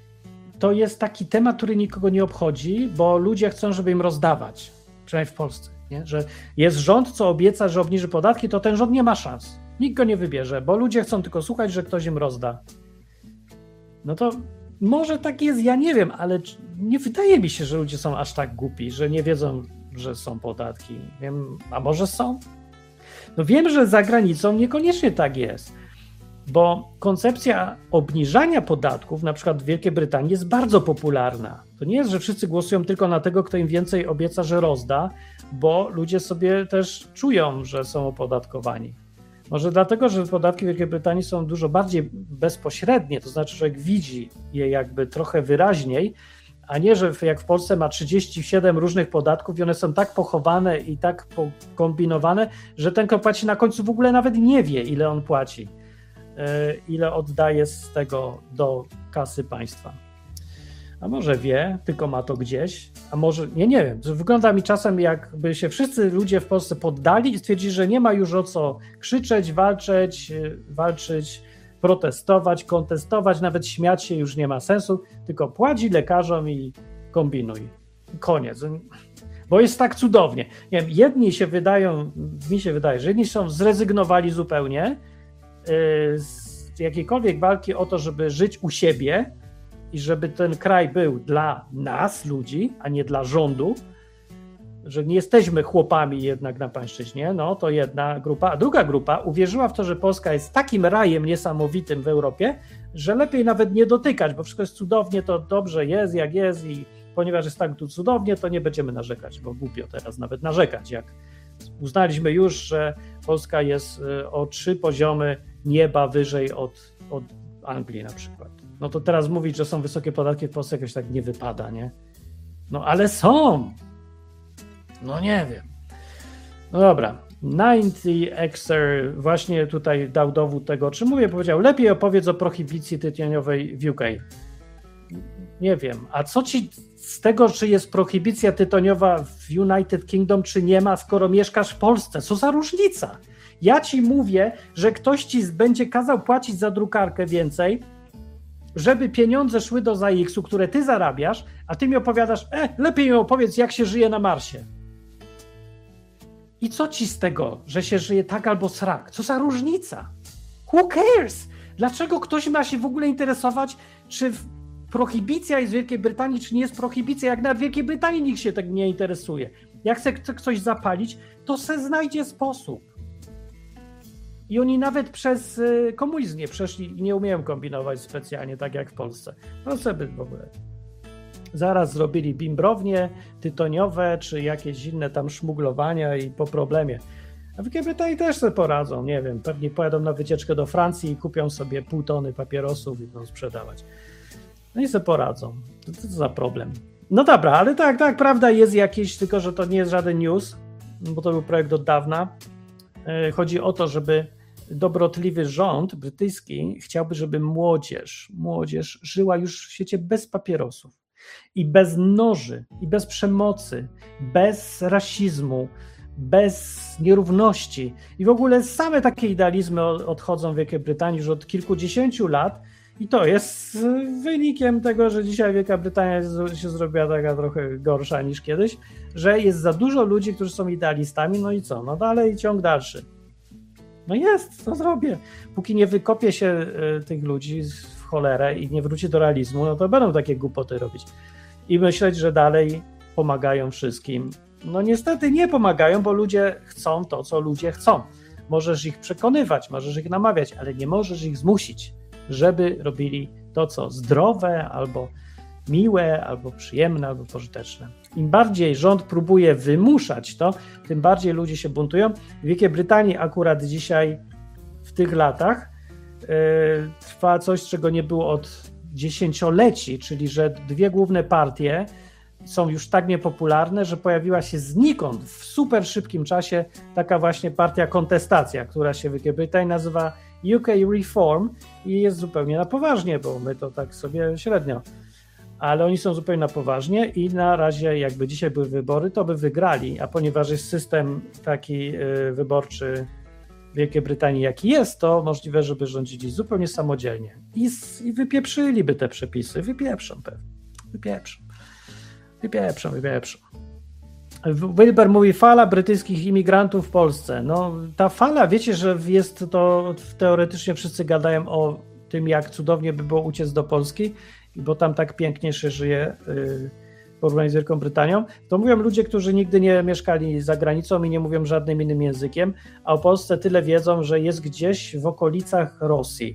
to jest taki temat, który nikogo nie obchodzi, bo ludzie chcą, żeby im rozdawać, przynajmniej w Polsce, nie? Że jest rząd, co obieca, że obniży podatki, to ten rząd nie ma szans. Nikt go nie wybierze, bo ludzie chcą tylko słuchać, że ktoś im rozda. No to może tak jest, ja nie wiem, ale nie wydaje mi się, że ludzie są aż tak głupi, że nie wiedzą, że są podatki. Wiem, a może są? No wiem, że za granicą niekoniecznie tak jest, bo koncepcja obniżania podatków, na przykład w Wielkiej Brytanii, jest bardzo popularna. To nie jest, że wszyscy głosują tylko na tego, kto im więcej obieca, że rozda, bo ludzie sobie też czują, że są opodatkowani. Może dlatego, że podatki w Wielkiej Brytanii są dużo bardziej bezpośrednie, to znaczy, że jak widzi je jakby trochę wyraźniej, a nie, że jak w Polsce ma trzydzieści siedem różnych podatków i one są tak pochowane i tak pokombinowane, że ten, kto płaci na końcu w ogóle nawet nie wie, ile on płaci, ile oddaje z tego do kasy państwa. A może wie, tylko ma to gdzieś, a może, nie, nie wiem, wygląda mi czasem, jakby się wszyscy ludzie w Polsce poddali i stwierdzili, że nie ma już o co krzyczeć, walczyć, walczyć, protestować, kontestować, nawet śmiać się już nie ma sensu, tylko płaci lekarzom i kombinuj. Koniec. Bo jest tak cudownie. Nie wiem, jedni się wydają, mi się wydaje, że jedni są zrezygnowali zupełnie yy, z jakiejkolwiek walki o to, żeby żyć u siebie i żeby ten kraj był dla nas, ludzi, a nie dla rządu, że nie jesteśmy chłopami jednak na pańszczyźnie, no to jedna grupa, a druga grupa uwierzyła w to, że Polska jest takim rajem niesamowitym w Europie, że lepiej nawet nie dotykać, bo wszystko jest cudownie, to dobrze jest, jak jest i ponieważ jest tak tu cudownie, to nie będziemy narzekać, bo głupio teraz nawet narzekać, jak uznaliśmy już, że Polska jest o trzy poziomy nieba wyżej od, od Anglii na przykład. No to teraz mówić, że są wysokie podatki w Polsce jakoś tak nie wypada, nie? No ale są! No nie wiem. No dobra. dziewięćdziesiąt Xer właśnie tutaj dał dowód tego, o czym mówię. Powiedział, lepiej opowiedz o prohibicji tytoniowej w U K. Nie wiem. A co ci z tego, czy jest prohibicja tytoniowa w United Kingdom, czy nie ma, skoro mieszkasz w Polsce? Co za różnica? Ja ci mówię, że ktoś ci będzie kazał płacić za drukarkę więcej, żeby pieniądze szły do zaiks-u, które ty zarabiasz, a ty mi opowiadasz, e, lepiej mi opowiedz, jak się żyje na Marsie. I co ci z tego, że się żyje tak albo srak? Co za różnica? Who cares? Dlaczego ktoś ma się w ogóle interesować, czy prohibicja jest w Wielkiej Brytanii, czy nie jest prohibicja? Jak na Wielkiej Brytanii nikt się tak nie interesuje. Jak chce ktoś zapalić, to se znajdzie sposób. I oni nawet przez komunizm nie przeszli i nie umieją kombinować specjalnie, tak jak w Polsce. No sobie w ogóle. Zaraz zrobili bimbrownie tytoniowe, czy jakieś inne tam szmuglowania i po problemie. A w Wielkiej Brytanii też sobie poradzą, nie wiem, pewnie pojadą na wycieczkę do Francji i kupią sobie pół tony papierosów i będą sprzedawać. No i sobie poradzą. To co za problem? No dobra, ale tak, tak, prawda jest jakiś, tylko że to nie jest żaden news, bo to był projekt od dawna. Chodzi o to, żeby dobrotliwy rząd brytyjski chciałby, żeby młodzież, młodzież żyła już w świecie bez papierosów i bez noży, i bez przemocy, bez rasizmu, bez nierówności. I w ogóle same takie idealizmy odchodzą w Wielkiej Brytanii już od kilkudziesięciu lat i to jest wynikiem tego, że dzisiaj Wielka Brytania się zrobiła taka trochę gorsza niż kiedyś, że jest za dużo ludzi, którzy są idealistami, no i co? No dalej ciąg dalszy. No jest, co zrobię? Póki nie wykopie się y, tych ludzi w cholerę i nie wróci do realizmu, no to będą takie głupoty robić. I myśleć, że dalej pomagają wszystkim. No niestety nie pomagają, bo ludzie chcą to, co ludzie chcą. Możesz ich przekonywać, możesz ich namawiać, ale nie możesz ich zmusić, żeby robili to, co zdrowe, albo miłe, albo przyjemne, albo pożyteczne. Im bardziej rząd próbuje wymuszać to, tym bardziej ludzie się buntują. W Wielkiej Brytanii akurat dzisiaj, w tych latach, yy, trwa coś, czego nie było od dziesięcioleci, czyli że dwie główne partie są już tak niepopularne, że pojawiła się znikąd w super szybkim czasie taka właśnie partia kontestacja, która się w Wielkiej Brytanii nazywa U K Reform i jest zupełnie na poważnie, bo my to tak sobie średnio. Ale oni są zupełnie na poważnie i na razie jakby dzisiaj były wybory, to by wygrali, a ponieważ jest system taki y, wyborczy w Wielkiej Brytanii jaki jest, to możliwe, żeby rządzili zupełnie samodzielnie i, i wypieprzyliby te przepisy, wypieprzą pewnie, wypieprzą, wypieprzą, wypieprzą. Wilber mówi, fala brytyjskich imigrantów w Polsce. No ta fala, wiecie, że jest to, teoretycznie wszyscy gadają o tym, jak cudownie by było uciec do Polski, bo tam tak pięknie się żyje, w porównaniu z Wielką Brytanią, to mówią ludzie, którzy nigdy nie mieszkali za granicą i nie mówią żadnym innym językiem, a o Polsce tyle wiedzą, że jest gdzieś w okolicach Rosji.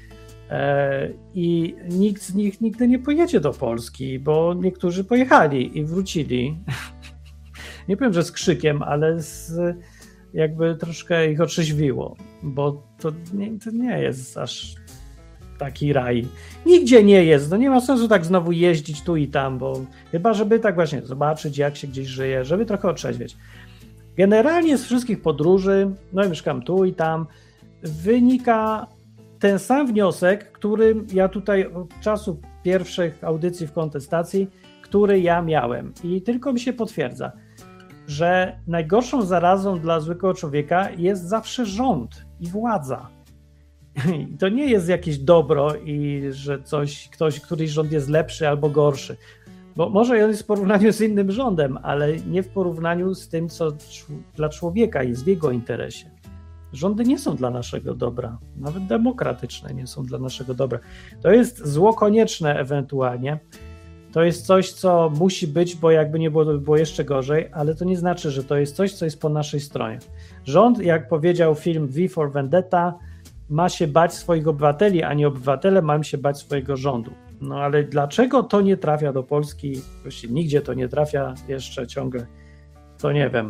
I nikt z nich nigdy nie pojedzie do Polski, bo niektórzy pojechali i wrócili. Nie powiem, że z krzykiem, ale z, jakby troszkę ich otrzeźwiło, bo to nie, to nie jest aż taki raj. Nigdzie nie jest, no nie ma sensu tak znowu jeździć tu i tam, bo chyba żeby tak właśnie zobaczyć, jak się gdzieś żyje, żeby trochę otrzeźwieć. Generalnie z wszystkich podróży, no i mieszkam tu i tam, wynika ten sam wniosek, który ja tutaj od czasu pierwszych audycji w kontestacji, który ja miałem i tylko mi się potwierdza, że najgorszą zarazą dla zwykłego człowieka jest zawsze rząd i władza. I to nie jest jakieś dobro i że coś, ktoś, któryś rząd jest lepszy albo gorszy, bo może on jest w porównaniu z innym rządem, ale nie w porównaniu z tym, co dla człowieka jest w jego interesie. Rządy nie są dla naszego dobra, nawet demokratyczne nie są dla naszego dobra. To jest zło konieczne ewentualnie, to jest coś, co musi być, bo jakby nie było, to by było jeszcze gorzej, ale to nie znaczy, że to jest coś, co jest po naszej stronie. Rząd, jak powiedział film V for Vendetta, ma się bać swoich obywateli, a nie obywatele mają się bać swojego rządu. No ale dlaczego to nie trafia do Polski? Właściwie nigdzie to nie trafia jeszcze ciągle, to nie wiem.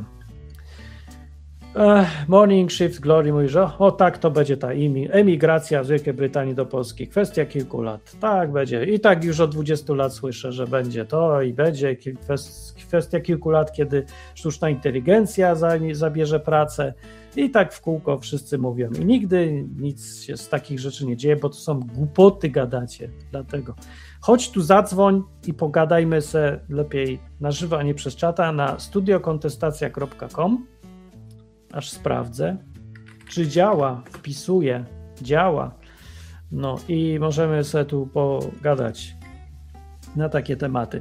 Morning Shift Glory mówi, że o tak, to będzie ta emigracja z Wielkiej Brytanii do Polski. Kwestia kilku lat. Tak będzie. I tak już od dwudziestu lat słyszę, że będzie to i będzie kwestia kilku lat, kiedy sztuczna inteligencja zabierze pracę. I tak w kółko wszyscy mówią. I nigdy nic się z takich rzeczy nie dzieje, bo to są głupoty gadacie. Dlatego chodź tu zadzwoń i pogadajmy se lepiej na żywo, a nie przez czata na studiokontestacja kropka com. Aż sprawdzę, czy działa, wpisuję, działa. No i możemy sobie tu pogadać na takie tematy.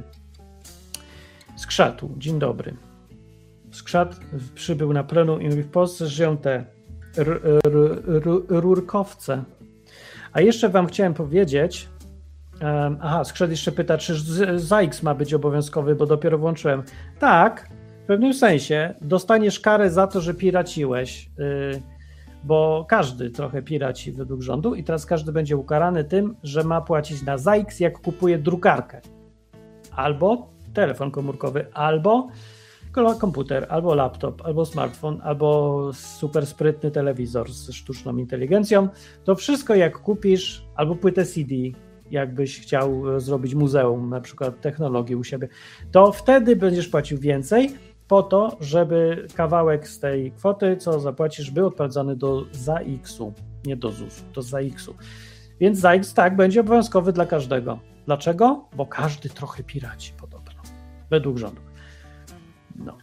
Skrzatu, dzień dobry. Skrzat przybył na plenum i mówi, w Polsce żyją te r- r- r- rurkowce. A jeszcze wam chciałem powiedzieć, um, aha, Skrzat jeszcze pyta, czy ZAIKS ma być obowiązkowy, bo dopiero włączyłem. Tak, w pewnym sensie dostaniesz karę za to, że piraciłeś, yy, bo każdy trochę piraci według rządu i teraz każdy będzie ukarany tym, że ma płacić na ZAIKS, jak kupuje drukarkę. Albo telefon komórkowy, albo komputer, albo laptop, albo smartfon, albo super sprytny telewizor z sztuczną inteligencją. To wszystko jak kupisz, albo płytę C D, jakbyś chciał zrobić muzeum, na przykład technologii u siebie, to wtedy będziesz płacił więcej po to, żeby kawałek z tej kwoty, co zapłacisz, był odprowadzony do ZAIKS-u, nie do ZUS-u, do ZAIKS-u. Więc ZAIKS tak będzie obowiązkowy dla każdego. Dlaczego? Bo każdy trochę piraci podobno, według rządu. No.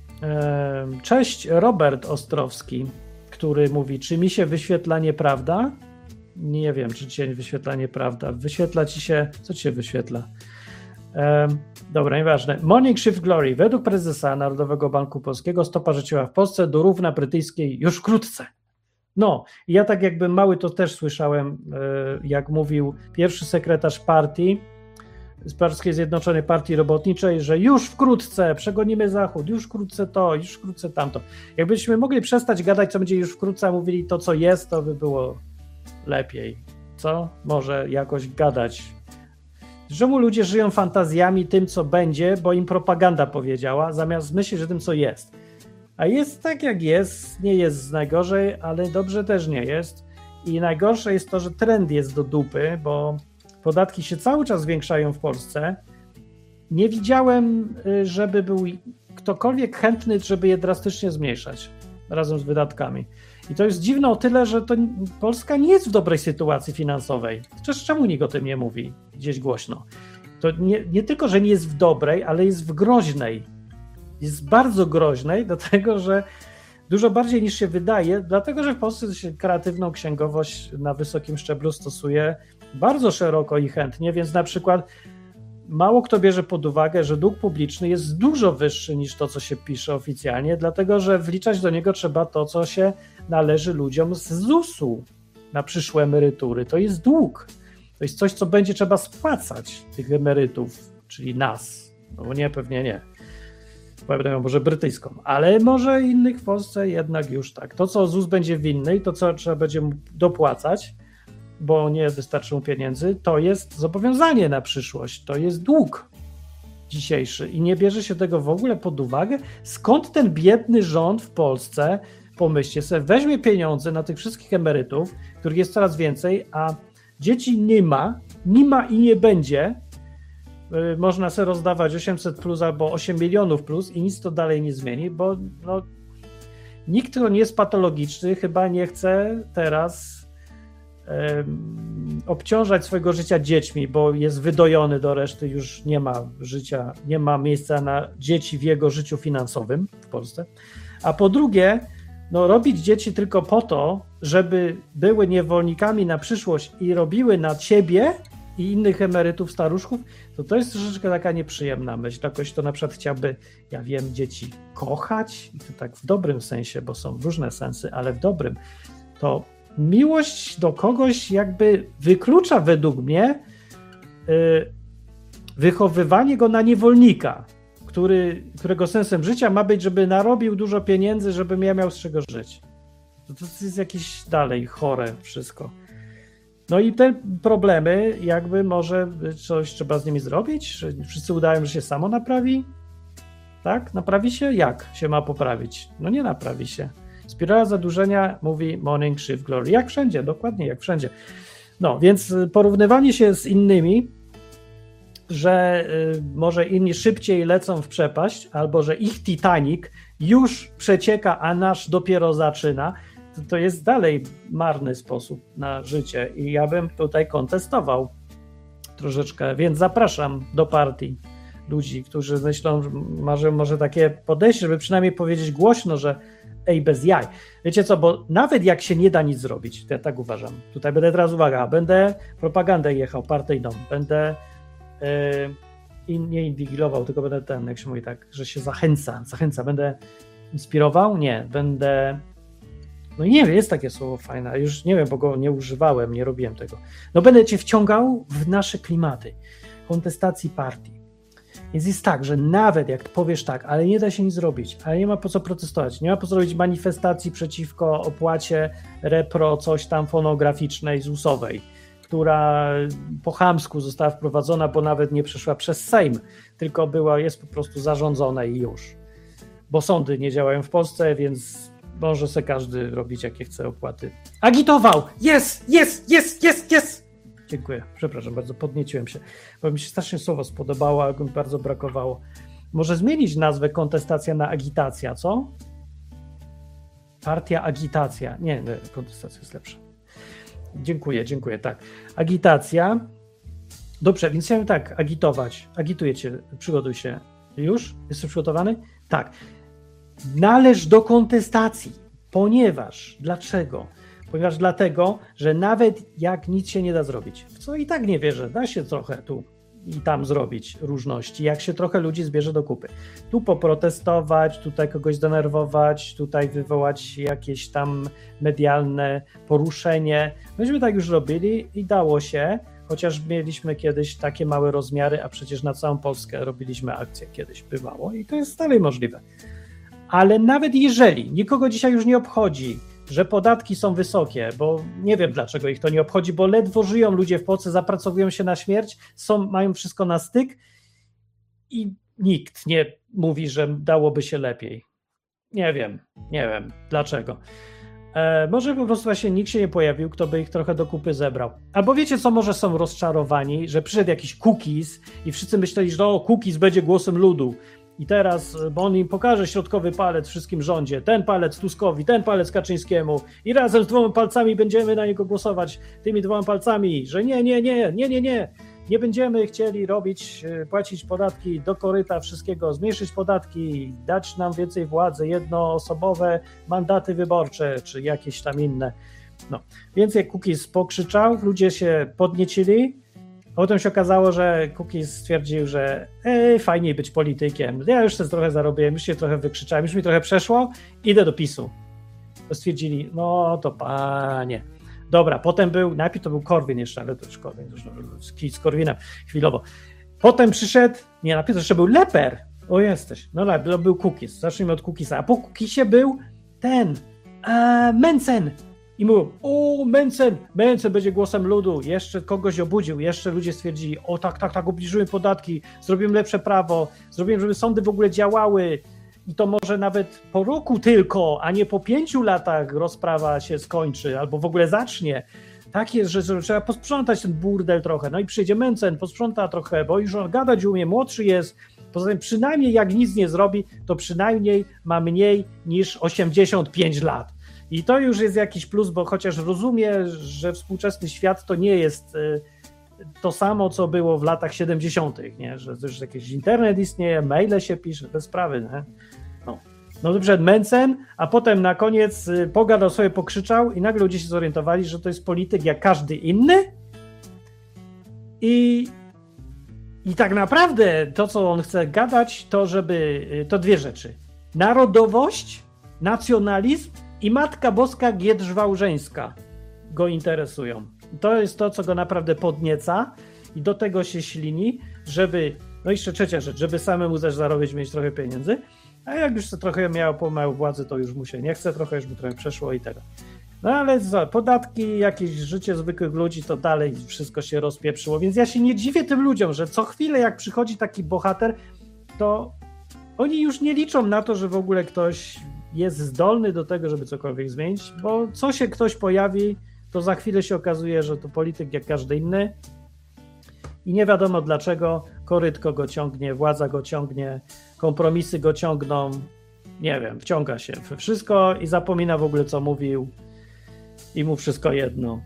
Cześć, Robert Ostrowski, który mówi, czy mi się wyświetla nieprawda? Nie wiem, czy ci się wyświetla nieprawda. Wyświetla ci się... Co ci się wyświetla? Um, dobra, nieważne. Morning Shift Glory. Według prezesa Narodowego Banku Polskiego stopa życiowa w Polsce dorówna brytyjskiej już wkrótce. No, i ja tak jakby mały to też słyszałem, jak mówił pierwszy sekretarz partii, z Polskiej Zjednoczonej Partii Robotniczej, że już wkrótce przegonimy Zachód, już wkrótce to, już wkrótce tamto. Jakbyśmy mogli przestać gadać, co będzie już wkrótce, a mówili to, co jest, to by było lepiej. Co? Może jakoś gadać. Czemu ludzie żyją fantazjami tym, co będzie, bo im propaganda powiedziała, zamiast myśleć o tym, co jest. A jest tak, jak jest, nie jest najgorzej, ale dobrze też nie jest. I najgorsze jest to, że trend jest do dupy, bo podatki się cały czas zwiększają w Polsce. Nie widziałem, żeby był ktokolwiek chętny, żeby je drastycznie zmniejszać razem z wydatkami. I to jest dziwne o tyle, że to Polska nie jest w dobrej sytuacji finansowej. Przecież czemu nikt o tym nie mówi gdzieś głośno? To nie, nie tylko, że nie jest w dobrej, ale jest w groźnej. Jest bardzo groźnej, dlatego że dużo bardziej niż się wydaje, dlatego że w Polsce się kreatywną księgowość na wysokim szczeblu stosuje bardzo szeroko i chętnie, więc na przykład mało kto bierze pod uwagę, że dług publiczny jest dużo wyższy niż to, co się pisze oficjalnie, dlatego że wliczać do niego trzeba to, co się należy ludziom z zusu na przyszłe emerytury. To jest dług. To jest coś, co będzie trzeba spłacać tych emerytów, czyli nas, No nie, pewnie nie. Będą miał może brytyjską, ale może innych w Polsce jednak już tak. To, co Z U S będzie winny i to, co trzeba będzie mu dopłacać, bo nie wystarczy mu pieniędzy, to jest zobowiązanie na przyszłość, to jest dług dzisiejszy i nie bierze się tego w ogóle pod uwagę. Skąd ten biedny rząd w Polsce, pomyślcie sobie, weźmie pieniądze na tych wszystkich emerytów, których jest coraz więcej, a dzieci nie ma, nie ma i nie będzie. Można sobie rozdawać osiemset plus albo osiem milionów plus i nic to dalej nie zmieni, bo no, nikt, kto nie jest patologiczny, chyba nie chce teraz um, obciążać swojego życia dziećmi, bo jest wydojony do reszty, już nie ma życia, nie ma miejsca na dzieci w jego życiu finansowym w Polsce. A po drugie, no, robić dzieci tylko po to, żeby były niewolnikami na przyszłość i robiły na ciebie i innych emerytów, staruszków, to to jest troszeczkę taka nieprzyjemna myśl. Ktoś, kto na przykład chciałby, ja wiem, dzieci kochać, i to tak w dobrym sensie, bo są różne sensy, ale w dobrym, to miłość do kogoś jakby wyklucza według mnie yy, wychowywanie go na niewolnika, który, którego sensem życia ma być, żeby narobił dużo pieniędzy, żebym ja miał z czego żyć. To, to jest jakieś dalej chore wszystko. No i te problemy, jakby może coś trzeba z nimi zrobić? Że wszyscy udają, że się samo naprawi? Tak? Naprawi się? Jak się ma poprawić? No nie naprawi się. Spirala zadłużenia mówi Morning Shift Glory. Jak wszędzie, dokładnie jak wszędzie. No, więc porównywanie się z innymi, że y, może inni szybciej lecą w przepaść, albo że ich Titanic już przecieka, a nasz dopiero zaczyna, to jest dalej marny sposób na życie i ja bym tutaj kontestował troszeczkę, więc zapraszam do partii ludzi, którzy myślą, że może takie podejście, żeby przynajmniej powiedzieć głośno, że ej, bez jaj. Wiecie co, bo nawet jak się nie da nic zrobić, to ja tak uważam, tutaj będę teraz, uwaga, będę propagandę jechał partyjną, będę yy, nie inwigilował, tylko będę ten, jak się mówi tak, że się zachęca, zachęca, będę inspirował? Nie, będę no nie wiem, jest takie słowo fajne, już nie wiem, bo go nie używałem, nie robiłem tego. No będę cię wciągał w nasze klimaty kontestacji partii. Więc jest tak, że nawet jak powiesz tak, ale nie da się nic zrobić, ale nie ma po co protestować, nie ma po co robić manifestacji przeciwko opłacie repro coś tam fonograficznej Z U S-owej, która po chamsku została wprowadzona, bo nawet nie przeszła przez Sejm, tylko była, jest po prostu zarządzona i już. Bo sądy nie działają w Polsce, więc może se każdy robić jakie chce opłaty. Agitował! Jest! Jest! Jest! Jest! Jest! Dziękuję. Przepraszam bardzo, podnieciłem się, bo mi się strasznie słowo spodobało, a mi bardzo brakowało. Może zmienić nazwę kontestacja na agitacja, co? Partia agitacja. Nie, nie, kontestacja jest lepsza. Dziękuję, dziękuję, tak. Agitacja. Dobrze, więc chciałem tak, agitować. Agituję cię, przygotuj się. Już? Jesteś przygotowany? Tak. Należ do kontestacji, ponieważ, dlaczego? Ponieważ dlatego, że nawet jak nic się nie da zrobić, w co i tak nie wierzę, da się trochę tu i tam zrobić różności, jak się trochę ludzi zbierze do kupy. Tu poprotestować, tutaj kogoś zdenerwować, tutaj wywołać jakieś tam medialne poruszenie. Myśmy tak już robili i dało się, chociaż mieliśmy kiedyś takie małe rozmiary, a przecież na całą Polskę robiliśmy akcje kiedyś, bywało i to jest dalej możliwe. Ale nawet jeżeli nikogo dzisiaj już nie obchodzi, że podatki są wysokie, bo nie wiem dlaczego ich to nie obchodzi, bo ledwo żyją ludzie w Polsce, zapracowują się na śmierć, są, mają wszystko na styk i nikt nie mówi, że dałoby się lepiej. Nie wiem, nie wiem dlaczego. E, może po prostu właśnie nikt się nie pojawił, kto by ich trochę do kupy zebrał. Albo wiecie co, może są rozczarowani, że przyszedł jakiś cookies i wszyscy myśleli, że o, cookies będzie głosem ludu. I teraz, bo on im pokaże środkowy palec wszystkim rządzie, ten palec Tuskowi, ten palec Kaczyńskiemu i razem z dwoma palcami będziemy na niego głosować tymi dwoma palcami, że nie, nie, nie, nie, nie, nie, nie będziemy chcieli robić, płacić podatki do koryta wszystkiego, zmniejszyć podatki, dać nam więcej władzy, jednoosobowe mandaty wyborcze, czy jakieś tam inne. No, więc jak Kukiz pokrzyczał, ludzie się podniecili. A potem się okazało, że Kukiz stwierdził, że ej, fajniej być politykiem. Ja już sobie trochę zarobiłem, już się trochę wykrzyczałem, już mi trochę przeszło, idę do PiSu. To stwierdzili, no to panie. Dobra, potem był, najpierw to był Korwin jeszcze, ale to już Korwin, już z Korwinem chwilowo. Potem przyszedł, nie, najpierw jeszcze był Leper. O, jesteś. No tak, był Cookies. Zacznijmy od Cookiesa. A po Cookiesie był ten, e, Mencen. I mówił, o, Mencen, Mencen będzie głosem ludu. Jeszcze kogoś obudził, jeszcze ludzie stwierdzili, o tak, tak, tak, obniżymy podatki, zrobimy lepsze prawo, zrobimy, żeby sądy w ogóle działały. I to może nawet po roku tylko, a nie po pięciu latach rozprawa się skończy, albo w ogóle zacznie. Tak jest, że, że trzeba posprzątać ten burdel trochę. No i przyjdzie Mencen, posprząta trochę, bo już on gadać umie, młodszy jest. Poza tym przynajmniej jak nic nie zrobi, to przynajmniej ma mniej niż osiemdziesiąt pięć lat. I to już jest jakiś plus, bo chociaż rozumie, że współczesny świat to nie jest to samo, co było w latach siedemdziesiątych, nie? Że już jakiś internet istnieje, maile się pisze, bez sprawy. Nie? No. No to przed Mencen, a potem na koniec pogadał sobie, pokrzyczał i nagle ludzie się zorientowali, że to jest polityk jak każdy inny i, i tak naprawdę to, co on chce gadać, to żeby, to dwie rzeczy. Narodowość, nacjonalizm i Matka Boska Giedrzwałżeńska go interesują. To jest to, co go naprawdę podnieca i do tego się ślini, żeby, no jeszcze trzecia rzecz, żeby samemu też zarobić, mieć trochę pieniędzy, a jak już se trochę miał pomału władzy, to już mu się nie chce, trochę już mu trochę przeszło i tego. No ale za podatki, jakieś życie zwykłych ludzi, to dalej wszystko się rozpieprzyło, więc ja się nie dziwię tym ludziom, że co chwilę jak przychodzi taki bohater, to oni już nie liczą na to, że w ogóle ktoś jest zdolny do tego, żeby cokolwiek zmienić, bo co się ktoś pojawi, to za chwilę się okazuje, że to polityk jak każdy inny i nie wiadomo dlaczego, korytko go ciągnie, władza go ciągnie, kompromisy go ciągną, nie wiem, wciąga się we wszystko i zapomina w ogóle co mówił i mu wszystko jedno.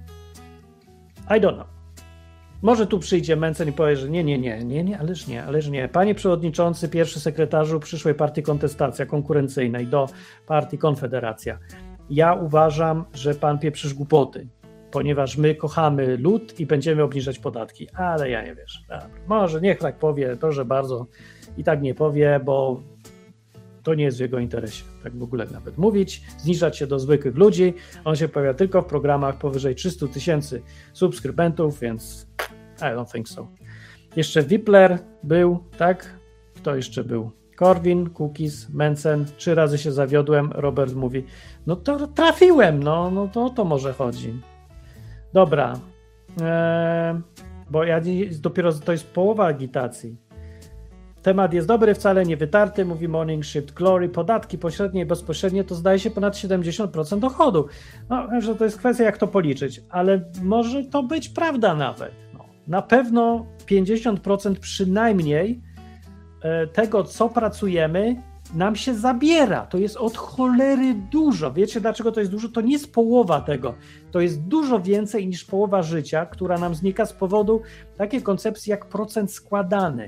I don't know. Może tu przyjdzie Mencen i powie, że nie, nie, nie, nie, nie, ależ nie, ależ nie. Panie przewodniczący, pierwszy sekretarzu przyszłej partii Kontestacja konkurencyjnej do partii Konfederacja. Ja uważam, że pan pieprzysz głupoty, ponieważ my kochamy lud i będziemy obniżać podatki, ale ja nie wierzę. Dobra. Może niech tak powie, proszę bardzo, i tak nie powie, bo to nie jest w jego interesie, tak w ogóle nawet mówić, zniżać się do zwykłych ludzi. On się pojawia tylko w programach powyżej trzysta tysięcy subskrybentów, więc I don't think so. Jeszcze Wipler był, tak? Kto jeszcze był? Korwin, Cookies, Mencen, trzy razy się zawiodłem, Robert mówi, no to trafiłem, no, no to o to może chodzi. Dobra, eee, bo ja dopiero to jest połowa agitacji. Temat jest dobry, wcale nie wytarty, mówi Morning Shift Glory, podatki pośrednie i bezpośrednie to zdaje się ponad siedemdziesiąt procent dochodu. No, że to jest kwestia jak to policzyć, ale może to być prawda nawet. No, na pewno pięćdziesiąt procent przynajmniej tego, co pracujemy, nam się zabiera. To jest od cholery dużo. Wiecie, dlaczego to jest dużo? To nie jest połowa tego. To jest dużo więcej niż połowa życia, która nam znika z powodu takiej koncepcji jak procent składany.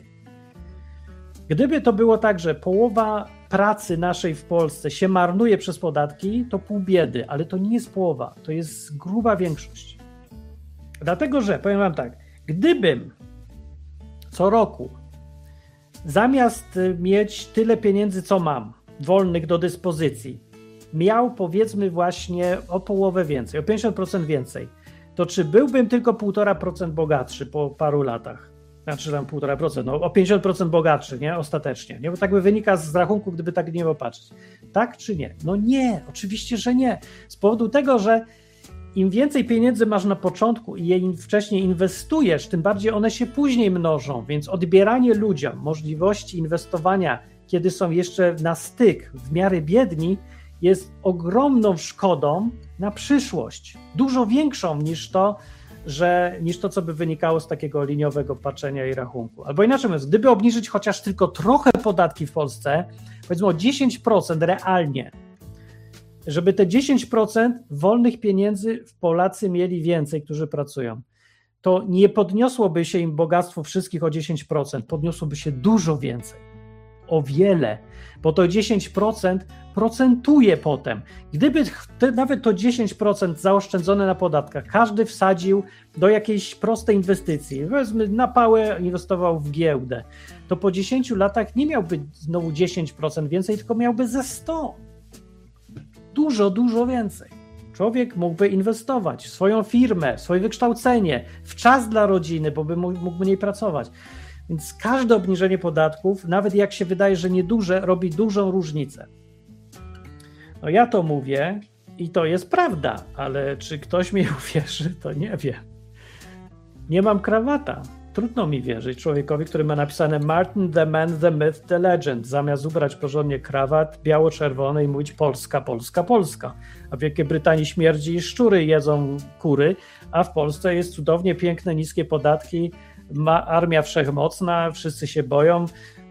Gdyby to było tak, że połowa pracy naszej w Polsce się marnuje przez podatki, to pół biedy, ale to nie jest połowa. To jest gruba większość. Dlatego, że, powiem wam tak, gdybym co roku zamiast mieć tyle pieniędzy, co mam, wolnych do dyspozycji, miał powiedzmy właśnie o połowę więcej, o pięćdziesiąt procent więcej, to czy byłbym tylko półtora procent bogatszy po paru latach? Znaczy tam półtora procent, no o pięćdziesiąt procent bogatszy, nie? Ostatecznie, nie? Bo tak by wynika z rachunku, gdyby tak nie popatrzeć. Tak czy nie? No nie, oczywiście, że nie. Z powodu tego, że im więcej pieniędzy masz na początku i je im wcześniej inwestujesz, tym bardziej one się później mnożą, więc odbieranie ludziom możliwości inwestowania, kiedy są jeszcze na styk, w miarę biedni, jest ogromną szkodą na przyszłość. Dużo większą niż to, że, niż to, co by wynikało z takiego liniowego patrzenia i rachunku. Albo inaczej mówiąc, gdyby obniżyć chociaż tylko trochę podatki w Polsce, powiedzmy o dziesięć procent realnie, żeby te dziesięć procent wolnych pieniędzy w Polacy mieli więcej, którzy pracują, to nie podniosłoby się im bogactwo wszystkich o dziesięć procent, podniosłoby się dużo więcej, o wiele, bo to dziesięć procent procentuje potem. Gdyby te, nawet to dziesięć procent zaoszczędzone na podatkach każdy wsadził do jakiejś prostej inwestycji, powiedzmy na pałę inwestował w giełdę, to po dziesięciu latach nie miałby znowu dziesięć procent więcej, tylko miałby ze sto. Dużo, dużo więcej. Człowiek mógłby inwestować w swoją firmę, w swoje wykształcenie, w czas dla rodziny, bo by mógł mniej pracować. Więc każde obniżenie podatków, nawet jak się wydaje, że nieduże, robi dużą różnicę. No ja to mówię i to jest prawda, ale czy ktoś mi uwierzy, to nie wiem. Nie mam krawata. Trudno mi wierzyć człowiekowi, który ma napisane Martin, the man, the myth, the legend. Zamiast ubrać porządnie krawat biało-czerwony i mówić Polska, Polska, Polska. A w Wielkiej Brytanii śmierdzi i szczury jedzą kury, a w Polsce jest cudownie piękne, niskie podatki, ma armia wszechmocna, wszyscy się boją.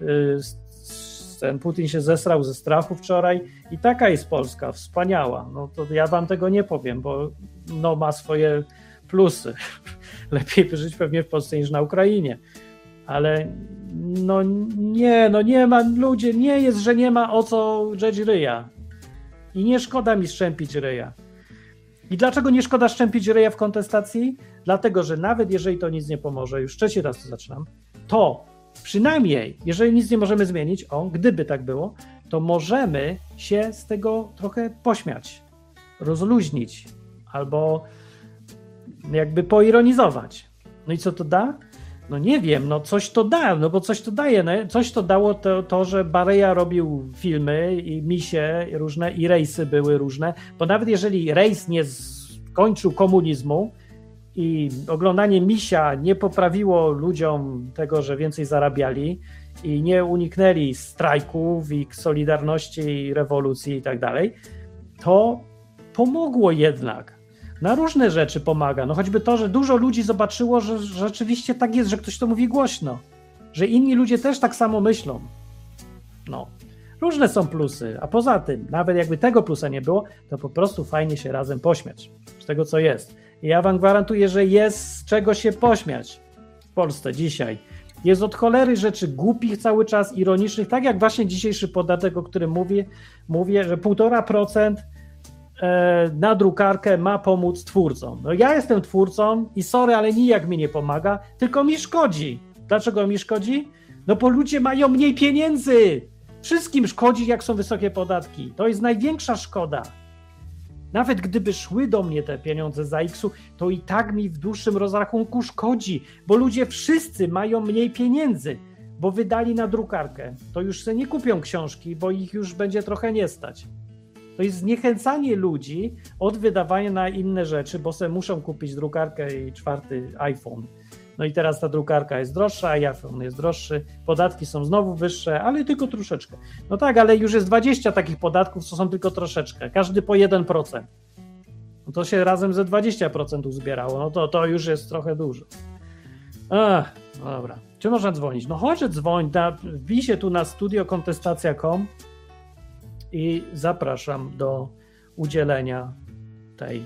Ten Putin się zesrał ze strachu wczoraj i taka jest Polska, wspaniała. No to ja wam tego nie powiem, bo no ma swoje plusy. Lepiej żyć pewnie w Polsce niż na Ukrainie. Ale no nie, no nie ma, ludzie, nie jest, że nie ma o co drzeć ryja. I nie szkoda mi szczępić ryja. I dlaczego nie szkoda szczępić ryja w kontestacji? Dlatego, że nawet jeżeli to nic nie pomoże, już trzeci raz to zaczynam, to przynajmniej, jeżeli nic nie możemy zmienić, o, gdyby tak było, to możemy się z tego trochę pośmiać, rozluźnić albo jakby poironizować. No i co to da? No nie wiem, no coś to da, no bo coś to daje. No coś to dało to, to, że Bareja robił filmy i misie różne i rejsy były różne, bo nawet jeżeli rejs nie skończył komunizmu i oglądanie misia nie poprawiło ludziom tego, że więcej zarabiali i nie uniknęli strajków i solidarności i rewolucji i tak dalej, to pomogło jednak. Na różne rzeczy pomaga. No choćby to, że dużo ludzi zobaczyło, że rzeczywiście tak jest, że ktoś to mówi głośno, że inni ludzie też tak samo myślą. No, różne są plusy, a poza tym, nawet jakby tego plusa nie było, to po prostu fajnie się razem pośmiać z tego, co jest. I ja wam gwarantuję, że jest z czego się pośmiać w Polsce dzisiaj. Jest od cholery rzeczy głupich cały czas, ironicznych, tak jak właśnie dzisiejszy podatek, o którym mówię, mówię, że półtora procent na drukarkę ma pomóc twórcom. No ja jestem twórcą i sorry, ale nijak mi nie pomaga, tylko mi szkodzi. Dlaczego mi szkodzi? No bo ludzie mają mniej pieniędzy. Wszystkim szkodzi, jak są wysokie podatki. To jest największa szkoda. Nawet gdyby szły do mnie te pieniądze za X-u, to i tak mi w dłuższym rozrachunku szkodzi, bo ludzie wszyscy mają mniej pieniędzy, bo wydali na drukarkę. To już sobie nie kupią książki, bo ich już będzie trochę nie stać. To jest zniechęcanie ludzi od wydawania na inne rzeczy, bo sobie muszą kupić drukarkę i czwarty iPhone. No i teraz ta drukarka jest droższa, i iPhone jest droższy, podatki są znowu wyższe, ale tylko troszeczkę. No tak, ale już jest dwadzieścia takich podatków, co są tylko troszeczkę, każdy po jeden procent. No to się razem ze dwadzieścia procent uzbierało, no to, to już jest trochę dużo. Ach, no dobra. Czy można dzwonić? No chodź, dzwoń, wbij się tu na studio kontestacja kropka com i zapraszam do udzielenia tej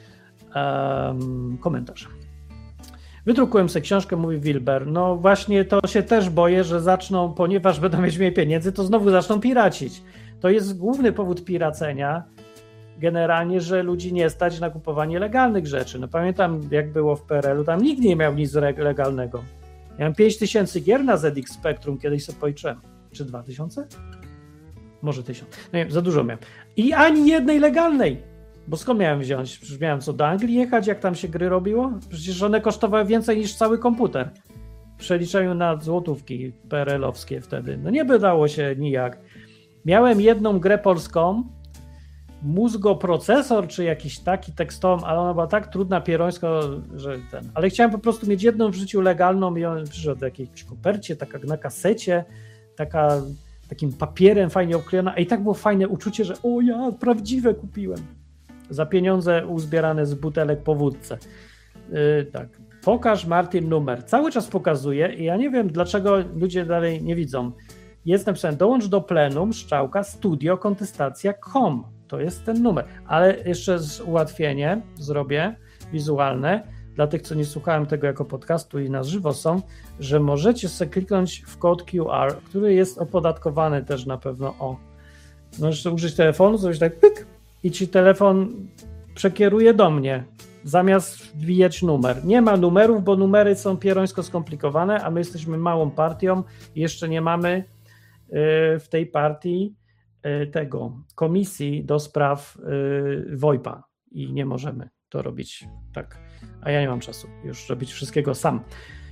um, komentarza. Wydrukułem sobie książkę, mówi Wilber. No właśnie to się też boję, że zaczną, ponieważ będą mieć mniej pieniędzy, to znowu zaczną piracić. To jest główny powód piracenia generalnie, że ludzi nie stać na kupowanie legalnych rzeczy. No pamiętam, jak było w P R L u, tam nikt nie miał nic legalnego. Ja mam pięć tysięcy gier na Z X Spectrum, kiedyś sobie policzyłem. Czy dwa tysiące? Może tysiąc. No nie wiem, za dużo miałem. I ani jednej legalnej. Bo skąd miałem wziąć? Przecież miałem co do Anglii jechać, jak tam się gry robiło? Przecież one kosztowały więcej niż cały komputer. W przeliczeniu na złotówki P R L-owskie wtedy. No nie by dało się nijak. Miałem jedną grę polską, mózgoprocesor, czy jakiś taki tekstową, ale ona była tak trudna pierońsko, że ten. Ale chciałem po prostu mieć jedną w życiu legalną i on przyszedł w jakiejś kopercie, taka na kasecie, taka takim papierem fajnie oklejona. A i tak było fajne uczucie, że o ja prawdziwe kupiłem. Za pieniądze uzbierane z butelek po wódce. Yy, tak. Pokaż Martin numer. Cały czas pokazuje i ja nie wiem, dlaczego ludzie dalej nie widzą. Jest napisane, dołącz do plenum, strzałka, studio, kontestacja, com. To jest ten numer. Ale jeszcze z ułatwienie zrobię wizualne dla tych, co nie słuchałem tego jako podcastu i na żywo są, że możecie sobie kliknąć w kod Q R, który jest opodatkowany też na pewno. O, możesz użyć telefonu, zrobić tak pyk i ci telefon przekieruje do mnie, zamiast wbijać numer. Nie ma numerów, bo numery są pierońsko skomplikowane, a my jesteśmy małą partią i jeszcze nie mamy w tej partii tego komisji do spraw VoIP-a i nie możemy to robić tak, a ja nie mam czasu już robić wszystkiego sam.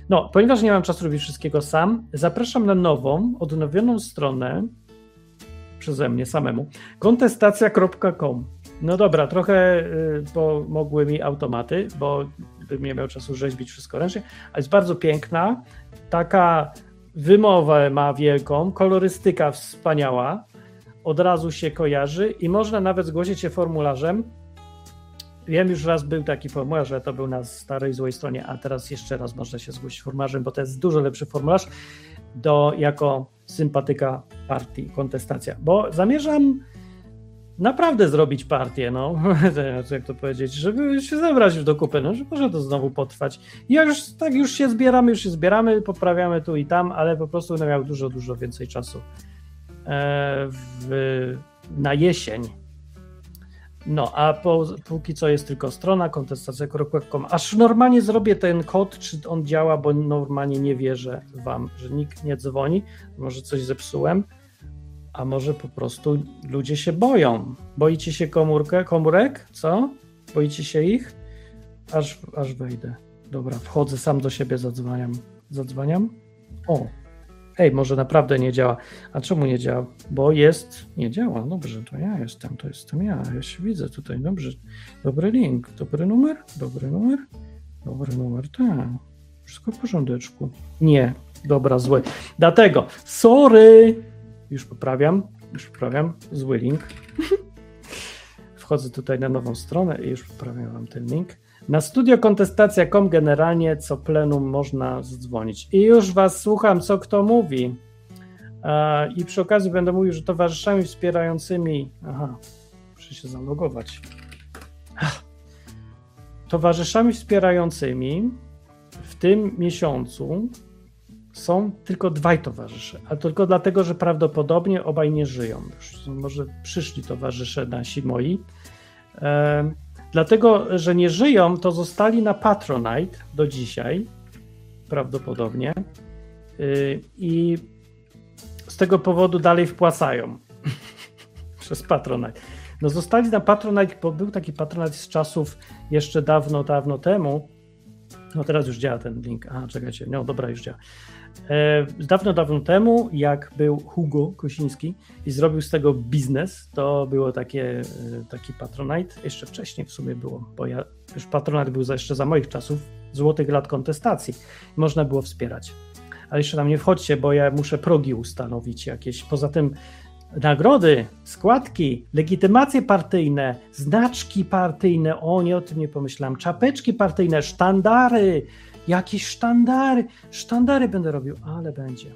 No, ponieważ nie mam czasu robić wszystkiego sam, zapraszam na nową, odnowioną stronę przeze mnie samemu, kontestacja kropka com. No dobra, trochę y, pomogły mi automaty, bo bym nie miał czasu rzeźbić wszystko ręcznie, ale jest bardzo piękna, taka wymowę ma wielką, kolorystyka wspaniała, od razu się kojarzy i można nawet zgłosić się formularzem. Wiem, już raz był taki formularz, że to był na starej złej stronie, a teraz jeszcze raz można się zgłosić formularzem, bo to jest dużo lepszy formularz do, jako sympatyka partii, kontestacja, bo zamierzam naprawdę zrobić partię, no, jak to powiedzieć, żeby się zebrać już do kupy, no, że może to znowu potrwać. I jak już, tak już się zbieramy, już się zbieramy, poprawiamy tu i tam, ale po prostu będę miał dużo, dużo więcej czasu e, w, na jesień. No, a po, póki co jest tylko strona kontestacja kropka com. Aż normalnie zrobię ten kod, czy on działa, bo normalnie nie wierzę wam, że nikt nie dzwoni, może coś zepsułem, a może po prostu ludzie się boją. Boicie się komórkę, komórek? Co? Boicie się ich? Aż, aż wejdę. Dobra, wchodzę, sam do siebie zadzwaniam. Zadzwaniam? O, ej, może naprawdę nie działa. A czemu nie działa? Bo jest... Nie działa, dobrze, to ja jestem, to jestem ja. Ja się widzę tutaj, dobrze. Dobry link, dobry numer, dobry numer, dobry numer, tak. Wszystko w porządeczku. Nie, dobra, zły. Dlatego, sorry! Już poprawiam, już poprawiam, zły link. Wchodzę tutaj na nową stronę i już poprawiam wam ten link. Na studio kontestacja kropka com generalnie co plenum można zadzwonić. I już was słucham, co kto mówi. E, I przy okazji będę mówił, że towarzyszami wspierającymi... Aha, muszę się zalogować. Ach. Towarzyszami wspierającymi w tym miesiącu są tylko dwaj towarzysze, a tylko dlatego, że prawdopodobnie obaj nie żyją. Już może przyszli towarzysze nasi moi. E, dlatego, że nie żyją, to zostali na Patronite do dzisiaj, prawdopodobnie. E, I z tego powodu dalej wpłacają przez Patronite. No zostali na Patronite, bo był taki Patronite z czasów jeszcze dawno, dawno temu. No teraz już działa ten link. Aha, czekajcie, no dobra, już działa. E, dawno, dawno temu, jak był Hugo Kosiński i zrobił z tego biznes, to było takie, taki Patronite, jeszcze wcześniej w sumie było, bo ja, już Patronite był za, jeszcze za moich czasów, złotych lat kontestacji, można było wspierać. Ale jeszcze tam nie wchodźcie, bo ja muszę progi ustanowić jakieś, poza tym nagrody, składki, legitymacje partyjne, znaczki partyjne, o nie, o tym nie pomyślałem, czapeczki partyjne, sztandary, jakieś sztandary, sztandary będę robił, ale będzie.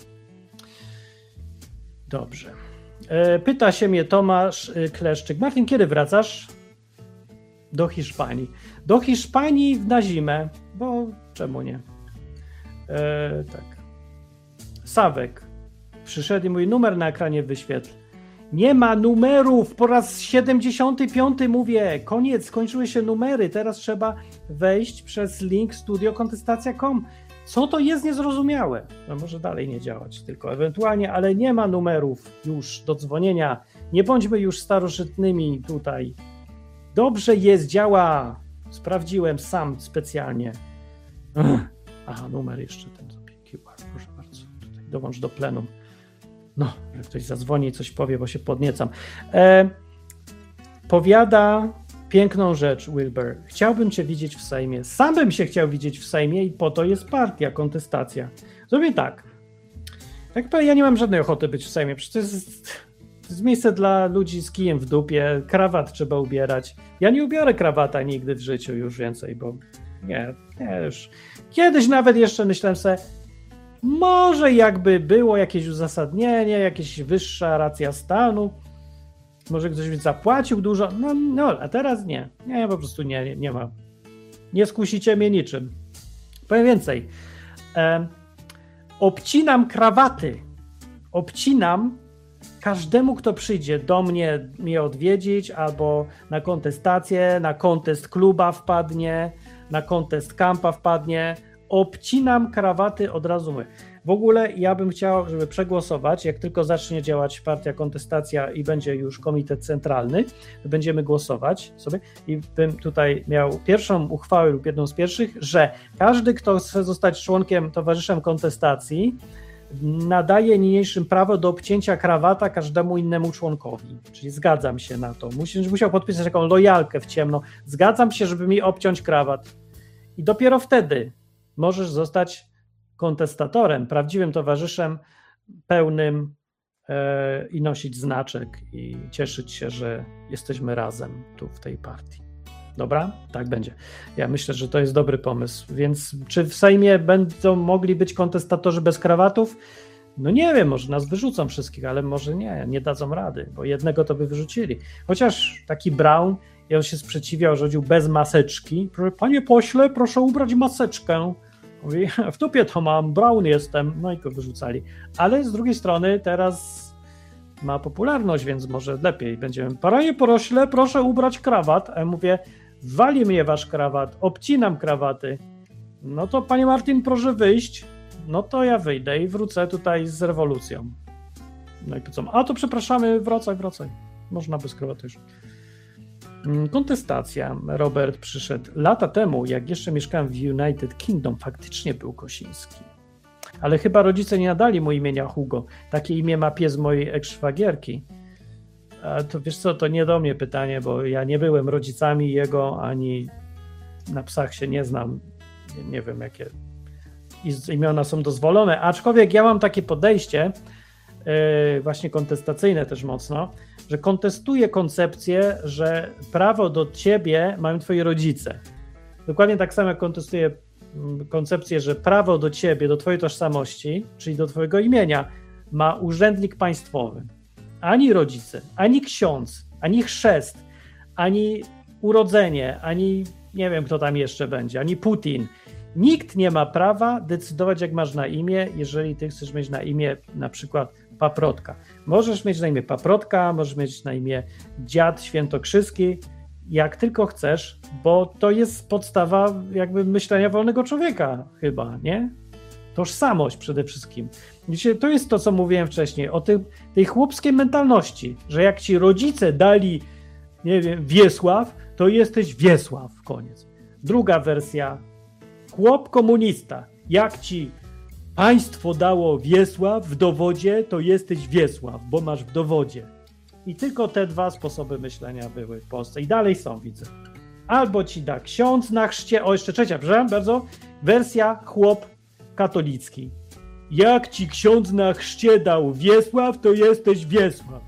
Dobrze. Pyta się mnie Tomasz Kleszczyk. Martin, kiedy wracasz? Do Hiszpanii. Do Hiszpanii na zimę, bo czemu nie? E, tak. Sawek przyszedł i mój numer na ekranie wyświetl. Nie ma numerów, po raz siedemdziesiąty piąty mówię, koniec, skończyły się numery, teraz trzeba wejść przez link studio kontestacja kropka com. Co to jest niezrozumiałe? No może dalej nie działać, tylko ewentualnie, ale nie ma numerów już do dzwonienia, nie bądźmy już starożytnymi tutaj. Dobrze jest, działa, sprawdziłem sam specjalnie. Aha, numer jeszcze ten Q R, proszę bardzo, tutaj dołącz do plenum. No, że ktoś zadzwoni i coś powie, bo się podniecam. E, powiada piękną rzecz Wilber. Chciałbym cię widzieć w Sejmie. Sam bym się chciał widzieć w Sejmie i po to jest partia, kontestacja. Zrobię tak. Jak powiem, ja nie mam żadnej ochoty być w Sejmie. Przecież to jest, to jest miejsce dla ludzi z kijem w dupie. Krawat trzeba ubierać. Ja nie ubiorę krawata nigdy w życiu już więcej, bo nie, nie już. Kiedyś nawet jeszcze myślałem sobie, może jakby było jakieś uzasadnienie, jakaś wyższa racja stanu, może ktoś zapłacił dużo, no, no a teraz nie, nie, po prostu nie, nie, nie ma. Nie skusicie mnie niczym. Powiem więcej. E, obcinam krawaty. Obcinam każdemu, kto przyjdzie do mnie, mnie odwiedzić, albo na kontestację, na kontest kluba wpadnie, na kontest kampa wpadnie. Obcinam krawaty, od razu mówię. W ogóle ja bym chciał, żeby przegłosować, jak tylko zacznie działać partia Kontestacja i będzie już komitet centralny, to będziemy głosować sobie i bym tutaj miał pierwszą uchwałę lub jedną z pierwszych, że każdy, kto chce zostać członkiem, towarzyszem kontestacji, nadaje niniejszym prawo do obcięcia krawata każdemu innemu członkowi. Czyli zgadzam się na to. Musisz, musiał podpisać taką lojalkę w ciemno. Zgadzam się, żeby mi obciąć krawat. I dopiero wtedy możesz zostać kontestatorem, prawdziwym towarzyszem pełnym e, i nosić znaczek i cieszyć się, że jesteśmy razem tu w tej partii. Dobra? Tak będzie. Ja myślę, że to jest dobry pomysł. Więc czy w Sejmie będą mogli być kontestatorzy bez krawatów? No nie wiem, może nas wyrzucą wszystkich, ale może nie, nie dadzą rady, bo jednego to by wyrzucili. Chociaż taki Braun, i on się sprzeciwiał, rządził bez maseczki. Panie pośle, proszę ubrać maseczkę. Mówi, w dupie to mam, Braun jestem. No i go wyrzucali. Ale z drugiej strony teraz ma popularność, więc może lepiej będziemy. Panie pośle, proszę ubrać krawat. A ja mówię, wali mnie wasz krawat, obcinam krawaty. No to panie Martin, proszę wyjść. No to ja wyjdę i wrócę tutaj z rewolucją. No i powiedzą, a to przepraszamy, wracaj, wracaj. Można bez krawatu już. Kontestacja. Robert przyszedł lata temu, jak jeszcze mieszkałem w United Kingdom, faktycznie był Kosiński. Ale chyba rodzice nie nadali mu imienia Hugo. Takie imię ma pies mojej eks-szwagierki. A to wiesz co, to nie do mnie pytanie, bo ja nie byłem rodzicami jego, ani na psach się nie znam. Nie, nie wiem, jakie imiona są dozwolone. Aczkolwiek ja mam takie podejście, yy, właśnie kontestacyjne też mocno, że kontestuję koncepcję, że prawo do ciebie mają twoi rodzice. Dokładnie tak samo jak kontestuję koncepcję, że prawo do ciebie, do twojej tożsamości, czyli do twojego imienia, ma urzędnik państwowy. Ani rodzice, ani ksiądz, ani chrzest, ani urodzenie, ani nie wiem, kto tam jeszcze będzie, ani Putin. Nikt nie ma prawa decydować, jak masz na imię, jeżeli ty chcesz mieć na imię na przykład Paprotka. Możesz mieć na imię Paprotka, możesz mieć na imię Dziad Świętokrzyski, jak tylko chcesz, bo to jest podstawa jakby myślenia wolnego człowieka chyba, nie? Tożsamość przede wszystkim. To jest to, co mówiłem wcześniej, o tej, tej chłopskiej mentalności, że jak ci rodzice dali, nie wiem, Wiesław, to jesteś Wiesław, koniec. Druga wersja, chłop komunista, jak ci państwo dało Wiesław w dowodzie, to jesteś Wiesław, bo masz w dowodzie. I tylko te dwa sposoby myślenia były w Polsce i dalej są, widzę. Albo ci da ksiądz na chrzcie, o jeszcze trzecia, przepraszam bardzo, wersja chłop katolicki. Jak ci ksiądz na chrzcie dał Wiesław, to jesteś Wiesław.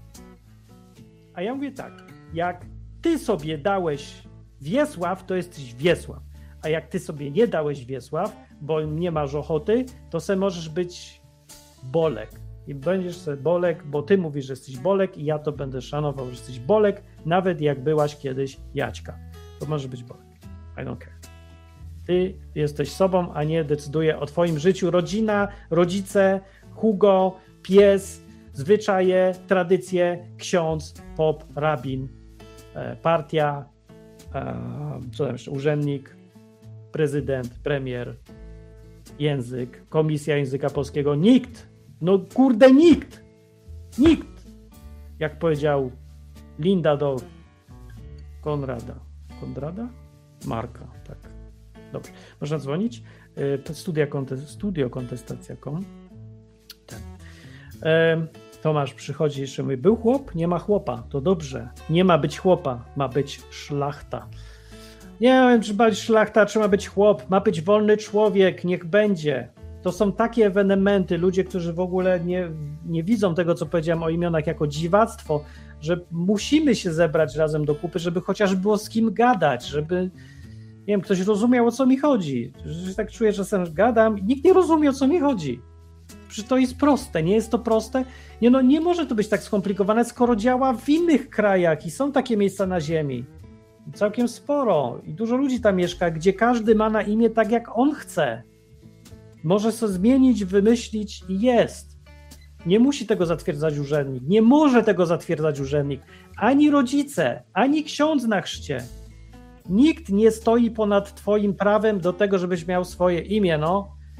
A ja mówię tak, jak ty sobie dałeś Wiesław, to jesteś Wiesław. A jak ty sobie nie dałeś Wiesław, bo nie masz ochoty, to se możesz być Bolek. I będziesz sobie Bolek, bo ty mówisz, że jesteś Bolek i ja to będę szanował, że jesteś Bolek, nawet jak byłaś kiedyś Jaćka. To może być Bolek. I don't care. Ty jesteś sobą, a nie decyduje o twoim życiu rodzina, rodzice, Hugo, pies, zwyczaje, tradycje, ksiądz, pop, rabin, partia, co tam jeszcze, urzędnik, prezydent, premier, język, komisja języka polskiego. Nikt, no kurde nikt, nikt, jak powiedział Linda do Konrada. Konrada? Marka, tak. Dobrze. Można dzwonić? Studia kontest, studio kontestacja kropka com. Tak. E, Tomasz przychodzi jeszcze mówi, był chłop? Nie ma chłopa. To dobrze. Nie ma być chłopa. Ma być szlachta. Nie wiem, czy ma być szlachta, czy ma być chłop. Ma być wolny człowiek. Niech będzie. To są takie ewenementy. Ludzie, którzy w ogóle nie, nie widzą tego, co powiedziałem o imionach jako dziwactwo, że musimy się zebrać razem do kupy, żeby chociaż było z kim gadać, żeby nie wiem, ktoś rozumiał, o co mi chodzi. Że tak czuję, że czasem gadam i nikt nie rozumie, o co mi chodzi. Przecież to jest proste, nie jest to proste? Nie, no nie może to być tak skomplikowane, skoro działa w innych krajach i są takie miejsca na ziemi. Całkiem sporo i dużo ludzi tam mieszka, gdzie każdy ma na imię tak, jak on chce. Może sobie zmienić, wymyślić i jest. Nie musi tego zatwierdzać urzędnik, nie może tego zatwierdzać urzędnik, ani rodzice, ani ksiądz na chrzcie. Nikt nie stoi ponad twoim prawem do tego, żebyś miał swoje imię, no.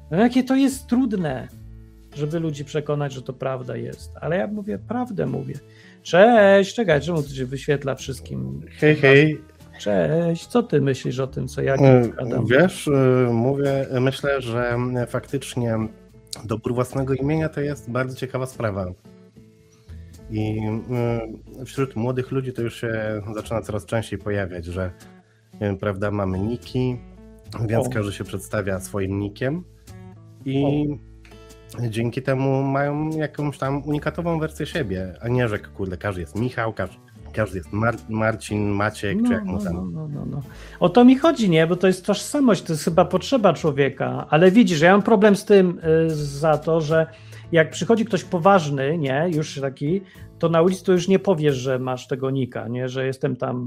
No jakie to jest trudne, żeby ludzi przekonać, że to prawda jest. Ale ja mówię, prawdę mówię. Cześć, czekaj, czemu to się wyświetla wszystkim? Hej, hej. Cześć, co ty myślisz o tym, co ja gadam? Wiesz, mówię, myślę, że faktycznie dobór własnego imienia to jest bardzo ciekawa sprawa. I wśród młodych ludzi to już się zaczyna coraz częściej pojawiać, że prawda, mamy niki, więc o. każdy się przedstawia swoim nikiem i o. dzięki temu mają jakąś tam unikatową wersję siebie, a nie, że kurde, każdy jest Michał, każdy, każdy jest Mar- Marcin, Maciek, no, czy jak mu tam. No, no, no, no. O to mi chodzi, nie? Bo to jest tożsamość, to jest chyba potrzeba człowieka, ale widzisz, ja mam problem z tym y, za to, że jak przychodzi ktoś poważny, nie, już taki, to na ulicy to już nie powiesz, że masz tego nika, nie, że jestem tam,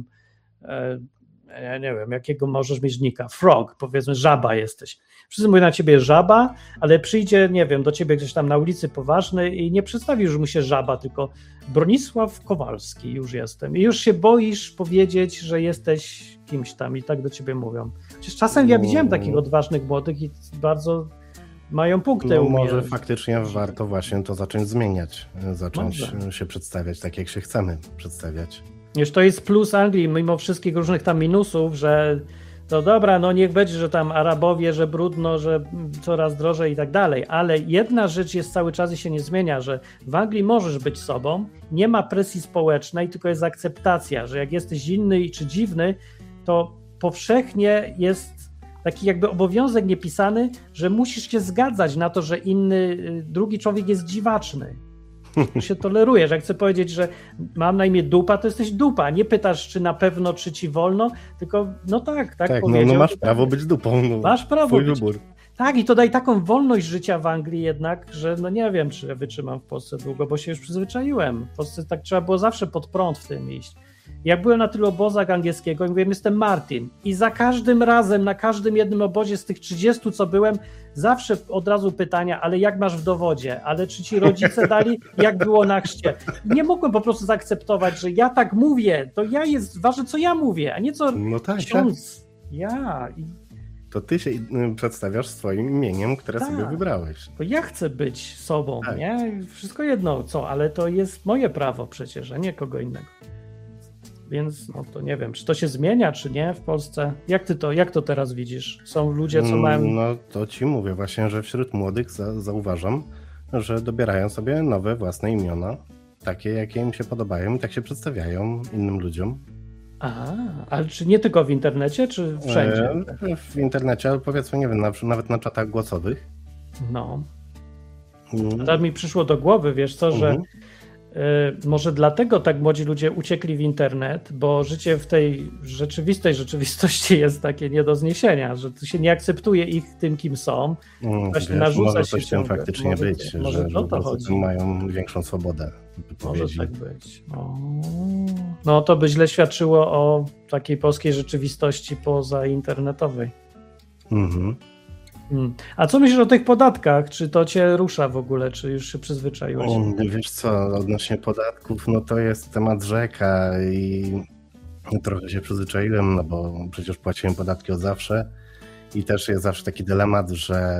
e, ja nie wiem, jakiego możesz mieć nika, frog, powiedzmy, żaba jesteś. Wszyscy mówią na ciebie żaba, ale przyjdzie, nie wiem, do ciebie gdzieś tam na ulicy poważny i nie przedstawisz mu się żaba, tylko Bronisław Kowalski już jestem i już się boisz powiedzieć, że jesteś kimś tam i tak do ciebie mówią. Chociaż czasem ja widziałem takich odważnych młodych i bardzo mają punkty. No może faktycznie warto właśnie to zacząć zmieniać, zacząć może. się przedstawiać tak, jak się chcemy przedstawiać. Już to jest plus Anglii, mimo wszystkich różnych tam minusów, że to dobra, no niech będzie, że tam Arabowie, że brudno, że coraz drożej i tak dalej, ale jedna rzecz jest cały czas i się nie zmienia, że w Anglii możesz być sobą, nie ma presji społecznej, tylko jest akceptacja, że jak jesteś inny czy dziwny, to powszechnie jest taki jakby obowiązek niepisany, że musisz się zgadzać na to, że inny, drugi człowiek jest dziwaczny. To się tolerujesz. Jak chcę powiedzieć, że mam na imię Dupa, to jesteś Dupa. Nie pytasz, czy na pewno, czy ci wolno, tylko no tak, tak, tak powiedział. No, no masz prawo być dupą. No, masz prawo być. Wybór. Tak, i to daje taką wolność życia w Anglii jednak, że no nie wiem, czy wytrzymam w Polsce długo, bo się już przyzwyczaiłem. W Polsce tak trzeba było zawsze pod prąd w tym iść. Jak byłem na tylu obozach angielskiego i mówiłem, jestem Martin i za każdym razem, na każdym jednym obozie z tych trzydziestu, co byłem, zawsze od razu pytania, ale jak masz w dowodzie, ale czy ci rodzice dali, jak było na chrzcie. Nie mogłem po prostu zaakceptować, że ja tak mówię, to ja jest ważne, co ja mówię, a nie co no tak, ksiądz. Tak. Ja. To ty się przedstawiasz swoim imieniem, które tak, sobie wybrałeś. To ja chcę być sobą, tak. nie? Wszystko jedno, co, ale to jest moje prawo przecież, a nie kogo innego. Więc no to nie wiem, czy to się zmienia, czy nie w Polsce. Jak ty to, jak to teraz widzisz? Są ludzie, co mają... No to ci mówię właśnie, że wśród młodych za, zauważam, że dobierają sobie nowe własne imiona, takie jakie im się podobają i tak się przedstawiają innym ludziom. Aha, ale czy nie tylko w internecie, czy wszędzie? E, w internecie, ale powiedzmy, nie wiem, na, nawet na czatach głosowych. No. Mm. To mi przyszło do głowy, wiesz co, że mm. może dlatego tak młodzi ludzie uciekli w internet, bo życie w tej rzeczywistej rzeczywistości jest takie nie do zniesienia, że to się nie akceptuje ich tym, kim są. Mm, Właśnie wiesz, narzuca może się coś tam faktycznie może, być, może że, to to chodzi. mają większą swobodę wypowiedzi. Może tak być. O. No to by źle świadczyło o takiej polskiej rzeczywistości pozainternetowej. Mhm. Hmm. A co myślisz o tych podatkach? Czy to cię rusza w ogóle? Czy już się przyzwyczaiłeś? O, wiesz co, odnośnie podatków, no to jest temat rzeka i trochę się przyzwyczaiłem, no bo przecież płaciłem podatki od zawsze i też jest zawsze taki dylemat, że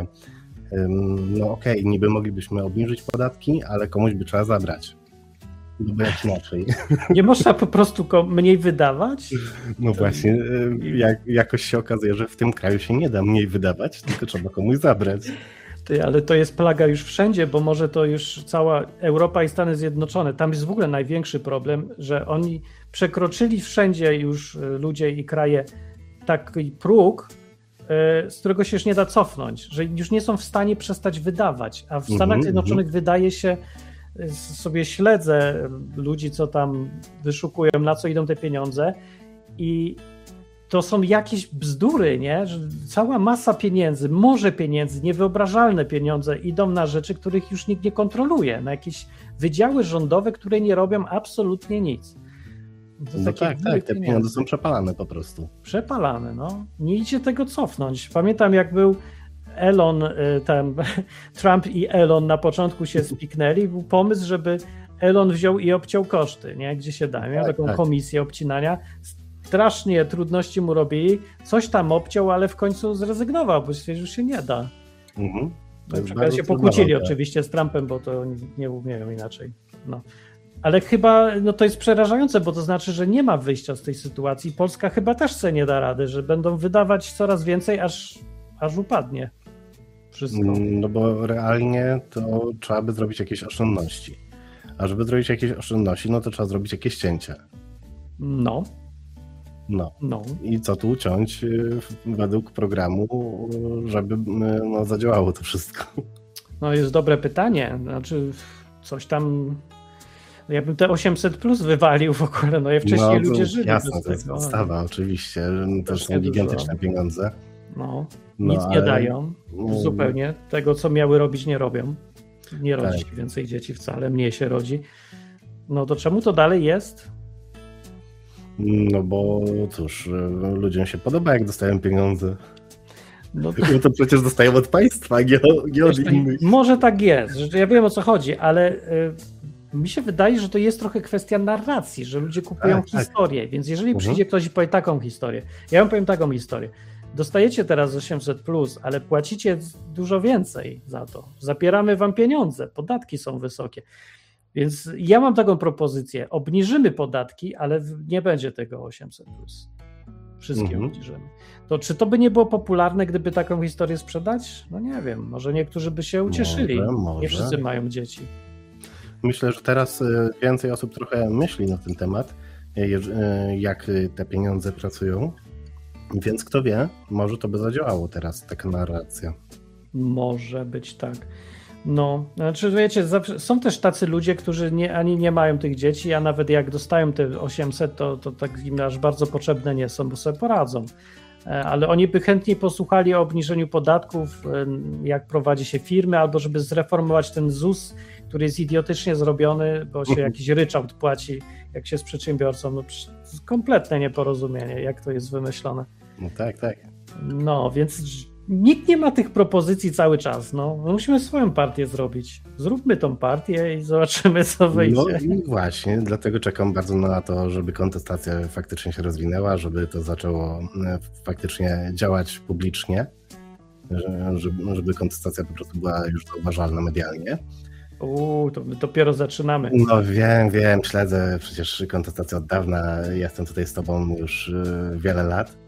no okej, okay, niby moglibyśmy obniżyć podatki, ale komuś by trzeba zabrać. No bo jak inaczej. Nie można po prostu mniej wydawać? No właśnie, jak, jakoś się okazuje, że w tym kraju się nie da mniej wydawać, tylko trzeba komuś zabrać. Ty, ale to jest plaga już wszędzie, bo może to już cała Europa i Stany Zjednoczone. Tam jest w ogóle największy problem, że oni przekroczyli wszędzie już ludzie i kraje taki próg, z którego się już nie da cofnąć, że już nie są w stanie przestać wydawać, a w Stanach mm-hmm, Zjednoczonych mm-hmm. wydaje się, sobie śledzę ludzi, co tam wyszukują, na co idą te pieniądze i to są jakieś bzdury, nie? Że cała masa pieniędzy, morze pieniędzy, niewyobrażalne pieniądze idą na rzeczy, których już nikt nie kontroluje, na jakieś wydziały rządowe, które nie robią absolutnie nic. No tak, tak, te pieniądze są przepalane po prostu. Przepalane, no. Nie idzie tego cofnąć. Pamiętam, jak był Elon, tam Trump i Elon na początku się spiknęli, był pomysł, żeby Elon wziął i obciął koszty, nie? Gdzie się da. Miał tak, taką tak. komisję obcinania. Strasznie trudności mu robili. Coś tam obciął, ale w końcu zrezygnował, bo stwierdził, że się nie da. Mhm. No, przy okazji się pokłócili oczywiście z Trumpem, bo to nie umieją inaczej. No. Ale chyba no to jest przerażające, bo to znaczy, że nie ma wyjścia z tej sytuacji. Polska chyba też sobie nie da rady, że będą wydawać coraz więcej, aż, aż upadnie wszystko. No bo realnie to trzeba by zrobić jakieś oszczędności. A żeby zrobić jakieś oszczędności, no to trzeba zrobić jakieś cięcia. No. No. no. I co tu ciąć według programu, żeby no, zadziałało to wszystko? No jest dobre pytanie. Znaczy coś tam... Ja bym te osiemset plus wywalił w ogóle, no ja wcześniej no, ludzie żyli jasne, bez to jest tego. podstawa oczywiście, to Też są gigantyczne dużo. pieniądze. No, no nic ale... nie dają, zupełnie. Tego, co miały robić, nie robią. Nie rodzi tak. się więcej dzieci wcale, mniej się rodzi. No to czemu to dalej jest? No bo cóż, ludziom się podoba, jak dostają pieniądze. No to... no to przecież dostają od państwa, nie, nie od innych. Może tak jest, że ja wiem, o co chodzi, ale y, mi się wydaje, że to jest trochę kwestia narracji, że ludzie kupują tak, historię, tak. Więc jeżeli przyjdzie mhm. ktoś i powie taką historię, ja wam powiem taką historię. Dostajecie teraz osiemset plus, ale płacicie dużo więcej za to. Zapieramy wam pieniądze, podatki są wysokie. Więc ja mam taką propozycję. Obniżymy podatki, ale nie będzie tego osiemset plus. Wszystkie mhm. obniżymy. To czy to by nie było popularne, gdyby taką historię sprzedać? No nie wiem. Może niektórzy by się ucieszyli. Może, może. Nie wszyscy mają dzieci. Myślę, że teraz więcej osób trochę myśli na ten temat, jak te pieniądze pracują. Więc kto wie, może to by zadziałało teraz, taka narracja. Może być tak. No, znaczy wiecie, zawsze, są też tacy ludzie, którzy nie, ani nie mają tych dzieci, a nawet jak dostają te osiemset, to, to tak im aż bardzo potrzebne nie są, bo sobie poradzą. Ale oni by chętniej posłuchali o obniżeniu podatków, jak prowadzi się firmy, albo żeby zreformować ten Z U S, który jest idiotycznie zrobiony, bo się jakiś ryczałt płaci, jak się z przedsiębiorcą. No, kompletne nieporozumienie, jak to jest wymyślone. No tak, tak. No, więc nikt nie ma tych propozycji cały czas. No. Musimy swoją partię zrobić. Zróbmy tą partię i zobaczymy, co wyjdzie. No i właśnie, dlatego czekam bardzo na to, żeby kontestacja faktycznie się rozwinęła, żeby to zaczęło faktycznie działać publicznie, żeby, żeby kontestacja po prostu była już zauważalna medialnie. Uuu, to my dopiero zaczynamy. No wiem, wiem, śledzę przecież kontestację od dawna. Jestem tutaj z tobą już wiele lat.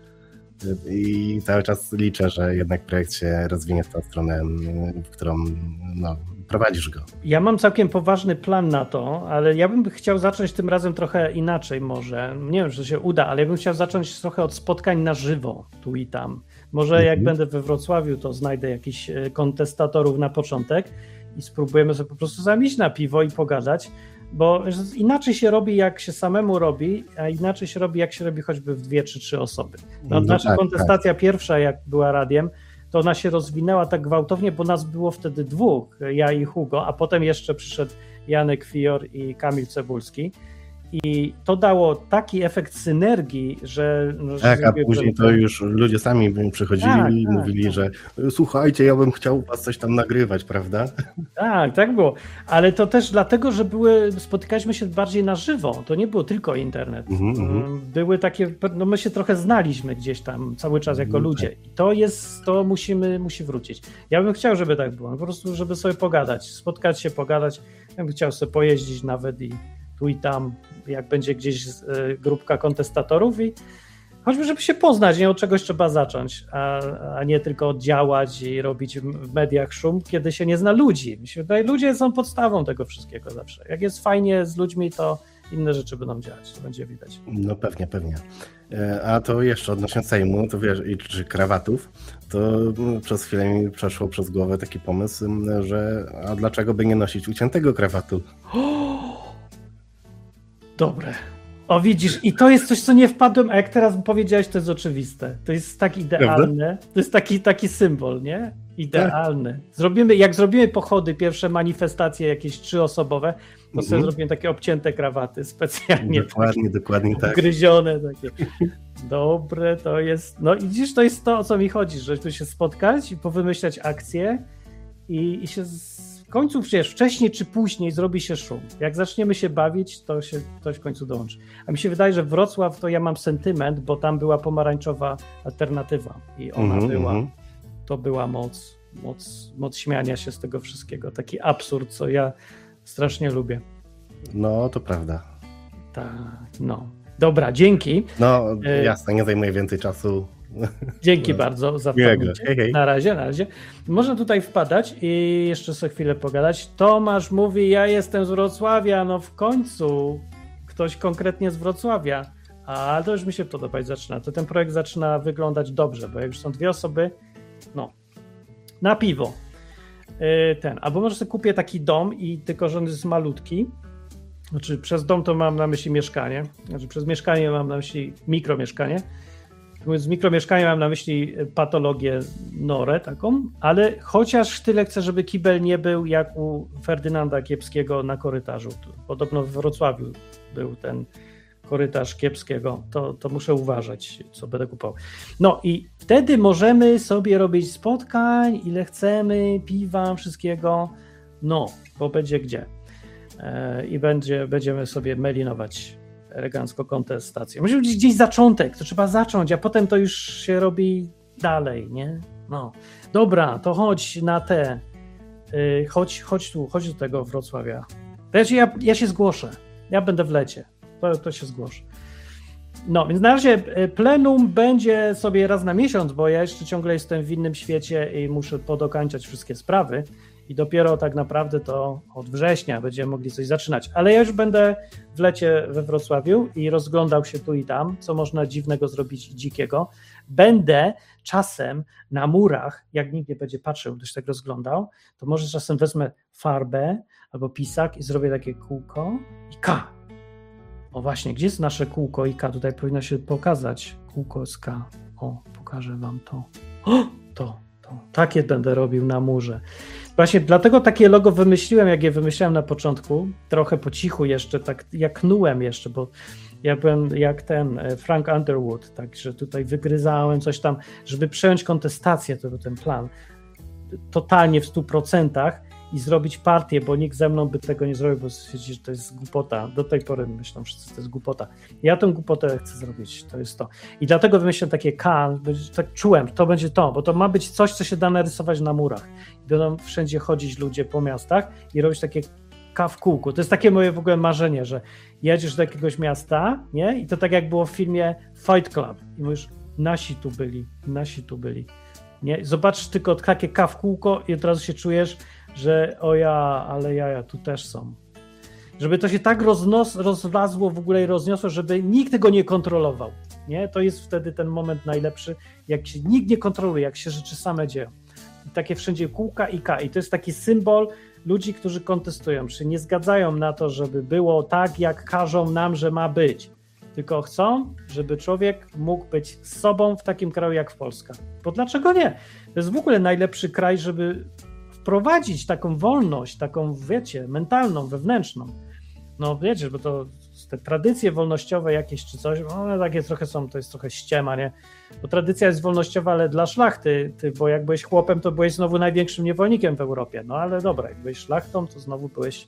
I cały czas liczę, że jednak projekt się rozwinie w tą stronę, w którą no, prowadzisz go. Ja mam całkiem poważny plan na to, ale ja bym chciał zacząć tym razem trochę inaczej może. Nie wiem, czy to się uda, ale ja bym chciał zacząć trochę od spotkań na żywo, tu i tam. Może mhm. jak będę we Wrocławiu, to znajdę jakichś kontestatorów na początek i spróbujemy sobie po prostu zamieć na piwo i pogadać. Bo inaczej się robi, jak się samemu robi, a inaczej się robi, jak się robi choćby w dwie czy trzy osoby. No, no nasza tak, kontestacja tak. pierwsza, jak była radiem, to ona się rozwinęła tak gwałtownie, bo nas było wtedy dwóch, ja i Hugo, a potem jeszcze przyszedł Janek Fior i Kamil Cebulski. I to dało taki efekt synergii, że... że tak, a później to już ludzie sami przychodzili tak, i tak, mówili, tak. że słuchajcie, ja bym chciał was coś tam nagrywać, prawda? Tak, tak było. Ale to też dlatego, że były, spotykaliśmy się bardziej na żywo. To nie było tylko internet. Mm-hmm. Były takie, no my się trochę znaliśmy gdzieś tam cały czas jako mm-hmm. ludzie. I to jest, to musimy, musi wrócić. Ja bym chciał, żeby tak było. Po prostu, żeby sobie pogadać, spotkać się, pogadać. Ja bym chciał sobie pojeździć nawet i tu i tam, jak będzie gdzieś grupka kontestatorów i choćby, żeby się poznać, nie od czegoś trzeba zacząć, a, a nie tylko działać i robić w mediach szum, kiedy się nie zna ludzi. Mi się wydaje, ludzie są podstawą tego wszystkiego zawsze. Jak jest fajnie z ludźmi, to inne rzeczy będą działać, to będzie widać. No pewnie, pewnie. A to jeszcze odnośnie Sejmu, to wiesz, i czy krawatów, to przez chwilę mi przeszło przez głowę taki pomysł, że a dlaczego by nie nosić uciętego krawatu? Dobre. O widzisz, i to jest coś, co nie wpadłem, a jak teraz powiedziałeś, to jest oczywiste. To jest tak idealne. Prawda? To jest taki, taki symbol, nie? Idealny. Zrobimy, jak zrobimy pochody, pierwsze manifestacje jakieś trzyosobowe, to sobie mm-hmm. zrobimy takie obcięte krawaty specjalnie. Dokładnie, takie, dokładnie tak. Gryzione takie. Dobre, to jest... No i widzisz, to jest to, o co mi chodzi, żeby się spotkać i powymyślać akcje i, i się... Z... W końcu przecież wcześniej czy później zrobi się szum. Jak zaczniemy się bawić, to się ktoś w końcu dołączy. A mi się wydaje, że Wrocław to ja mam sentyment, bo tam była pomarańczowa alternatywa i ona mm-hmm. była, to była moc. moc, moc śmiania się z tego wszystkiego. Taki absurd, co ja strasznie lubię. No, to prawda. Tak, no. Dobra, dzięki. No, jasne, nie zajmuję więcej czasu. Dzięki no. bardzo za wpadnięcie. Hej, hej. Na razie, na razie. Można tutaj wpadać i jeszcze sobie chwilę pogadać. Tomasz mówi, ja jestem z Wrocławia, no w końcu ktoś konkretnie z Wrocławia. A to już mi się podobać zaczyna. To ten projekt zaczyna wyglądać dobrze, bo jak już są dwie osoby, no, na piwo. Yy, ten, albo może sobie kupię taki dom i tylko, że on jest malutki. Znaczy przez dom to mam na myśli mieszkanie. Znaczy przez mieszkanie mam na myśli mikromieszkanie. Z mikromieszkaniem mam na myśli patologię norę taką, ale chociaż tyle chcę, żeby kibel nie był jak u Ferdynanda Kiepskiego na korytarzu. Podobno w Wrocławiu był ten korytarz Kiepskiego, to, to muszę uważać, co będę kupował. No i wtedy możemy sobie robić spotkań, ile chcemy, piwa, wszystkiego, no, bo będzie gdzie. E, I będzie, będziemy sobie melinować elegancko kontestację. Musi być gdzieś zaczątek, to trzeba zacząć, a potem to już się robi dalej, nie? No. Dobra, to chodź na te, yy, chodź, chodź tu, chodź do tego Wrocławia. Ja, ja się zgłoszę, ja będę w lecie, to, to się zgłoszę. No, więc na razie plenum będzie sobie raz na miesiąc, bo ja jeszcze ciągle jestem w innym świecie i muszę podokańczać wszystkie sprawy i dopiero tak naprawdę to od września będziemy mogli coś zaczynać. Ale ja już będę w lecie we Wrocławiu i rozglądał się tu i tam, co można dziwnego zrobić dzikiego. Będę czasem na murach, jak nikt nie będzie patrzył, ktoś tak rozglądał, to może czasem wezmę farbę albo pisak i zrobię takie kółko i K. O właśnie, gdzie jest nasze kółko i K? Tutaj powinno się pokazać. Kółko z K. O, pokażę wam to. O, to, to. Takie będę robił na murze. Właśnie dlatego takie logo wymyśliłem, jak je wymyślałem na początku. Trochę po cichu jeszcze, tak jak knułem jeszcze, bo ja byłem jak ten Frank Underwood, także tutaj wygryzałem coś tam, żeby przejąć kontestację, to był ten plan. Totalnie w stu procentach. I zrobić partię, bo nikt ze mną by tego nie zrobił, bo stwierdzi, że to jest głupota. Do tej pory myślą wszyscy, że to jest głupota. Ja tę głupotę chcę zrobić, to jest to. I dlatego wymyśliłem takie K, tak czułem, to będzie to, bo to ma być coś, co się da narysować na murach. I będą wszędzie chodzić ludzie po miastach i robić takie K w kółku. To jest takie moje w ogóle marzenie, że jedziesz do jakiegoś miasta, nie? I to tak jak było w filmie Fight Club. I mówisz, nasi tu byli, nasi tu byli. Nie? Zobacz tylko takie K w kółko i od razu się czujesz, że o ja, ale jaja, tu też są. Żeby to się tak roznos, rozlazło w ogóle i rozniosło, żeby nikt tego nie kontrolował. Nie? To jest wtedy ten moment najlepszy, jak się nikt nie kontroluje, jak się rzeczy same dzieją. I takie wszędzie kółka i K. I to jest taki symbol ludzi, którzy kontestują, czy nie zgadzają na to, żeby było tak, jak każą nam, że ma być. Tylko chcą, żeby człowiek mógł być z sobą w takim kraju jak w Polska. Bo dlaczego nie? To jest w ogóle najlepszy kraj, żeby wprowadzić taką wolność, taką, wiecie, mentalną, wewnętrzną. No wiecie, bo to te tradycje wolnościowe jakieś czy coś, one takie trochę są, to jest trochę ściema, nie? Bo tradycja jest wolnościowa, ale dla szlachty, ty, bo jak byłeś chłopem, to byłeś znowu największym niewolnikiem w Europie. No ale dobra, jak byłeś szlachtą, to znowu byłeś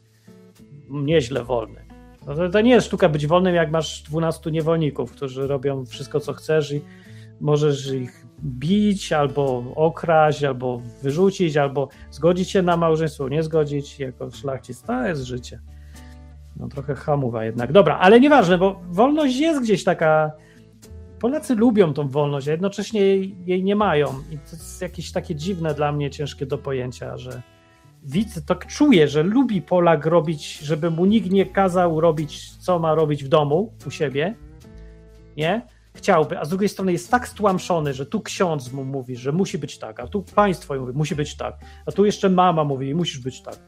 nieźle wolny. No to, to nie jest sztuka być wolnym, jak masz dwunastu niewolników, którzy robią wszystko, co chcesz i możesz ich bić, albo okraść, albo wyrzucić, albo zgodzić się na małżeństwo, nie zgodzić jako szlachcic. To jest życie. No trochę hamuwa jednak. Dobra, ale nieważne, bo wolność jest gdzieś taka... Polacy lubią tą wolność, a jednocześnie jej, jej nie mają. I to jest jakieś takie dziwne dla mnie, ciężkie do pojęcia, że widzę, tak czuję, że lubi Polak robić, żeby mu nikt nie kazał robić, co ma robić w domu, u siebie, nie? Chciałby, a z drugiej strony jest tak stłamszony, że tu ksiądz mu mówi, że musi być tak, a tu państwo mówi, musi być tak, a tu jeszcze mama mówi, musisz być tak.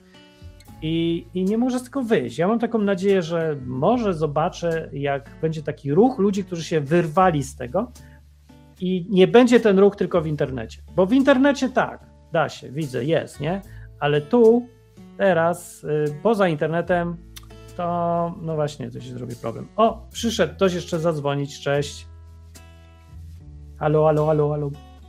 I, i nie może z tego wyjść. Ja mam taką nadzieję, że może zobaczę, jak będzie taki ruch ludzi, którzy się wyrwali z tego i nie będzie ten ruch tylko w internecie. Bo w internecie tak, da się, widzę, jest, nie? Ale tu, teraz, y, poza internetem, to no właśnie, to się zrobi problem. O, przyszedł ktoś jeszcze zadzwonić, cześć. Halo, halo, halo, halo.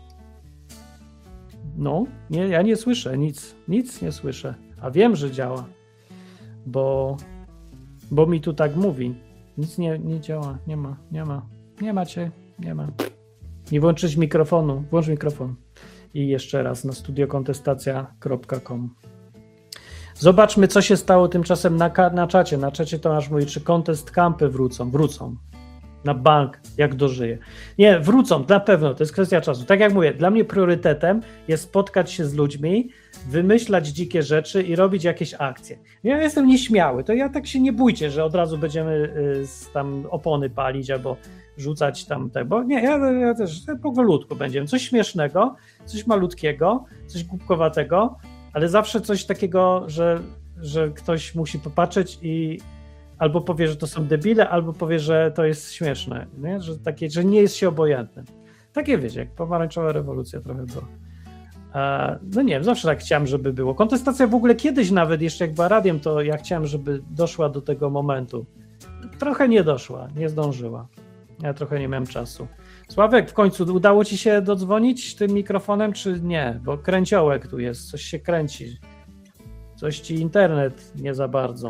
No, nie, ja nie słyszę nic, nic nie słyszę. A wiem, że działa, bo, bo mi tu tak mówi. Nic nie, nie działa, nie ma, nie ma. Nie macie, nie ma. Nie włączyć mikrofonu, włącz mikrofon. i jeszcze raz na studiokontestacja kropka com. Zobaczmy, co się stało tymczasem na, na czacie. Na czacie Tomasz mówi, czy contest campy wrócą. Wrócą. Na bank, jak dożyje. Nie, wrócą, na pewno, to jest kwestia czasu. Tak jak mówię, dla mnie priorytetem jest spotkać się z ludźmi, wymyślać dzikie rzeczy i robić jakieś akcje. Ja jestem nieśmiały, to ja tak się nie bójcie, że od razu będziemy y, tam opony palić albo rzucać tam te, bo nie, ja, ja też powolutku będziemy. Coś śmiesznego, coś malutkiego, coś głupkowatego, ale zawsze coś takiego, że, że ktoś musi popatrzeć i albo powie, że to są debile, albo powie, że to jest śmieszne, nie? Że, takie, że nie jest się obojętnym. Takie wiecie, jak pomarańczowa rewolucja trochę była. E, no nie wiem, zawsze tak chciałem, żeby było. Kontestacja w ogóle kiedyś nawet, jeszcze jak była radiem, to ja chciałem, żeby doszła do tego momentu. Trochę nie doszła, nie zdążyła. Ja trochę nie miałem czasu. Sławek, w końcu udało ci się dodzwonić tym mikrofonem, czy nie? Bo kręciołek tu jest, coś się kręci. Coś ci internet nie za bardzo.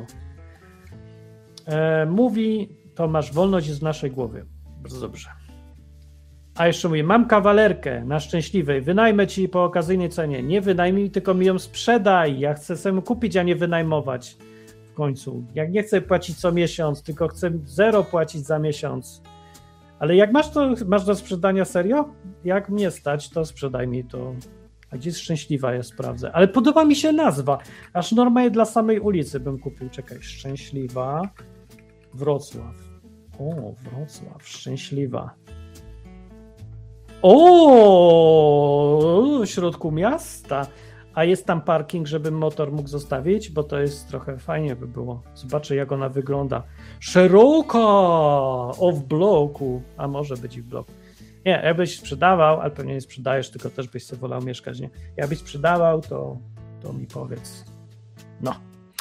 E, mówi Tomasz, wolność jest w naszej głowie. Bardzo dobrze. A jeszcze mówi, mam kawalerkę na Szczęśliwej, wynajmę ci po okazyjnej cenie. Nie wynajmij, tylko mi ją sprzedaj. Ja chcę sobie kupić, a nie wynajmować w końcu. Jak nie chcę płacić co miesiąc, tylko chcę zero płacić za miesiąc. Ale jak masz to, masz do sprzedania serio? Jak mnie stać, to sprzedaj mi to. A gdzie jest Szczęśliwa, ja sprawdzę. Ale podoba mi się nazwa. Aż normalnie dla samej ulicy bym kupił. Czekaj, Szczęśliwa Wrocław. O, Wrocław, Szczęśliwa. O, w środku miasta. A jest tam parking, żebym motor mógł zostawić, bo to jest trochę fajnie by było. Zobaczę, jak ona wygląda. Szeroka! O, w bloku. A może być i w bloku. Nie, jakbyś sprzedawał, ale pewnie nie sprzedajesz, tylko też byś sobie wolał mieszkać, nie? Jakbyś sprzedawał, to, to mi powiedz. No.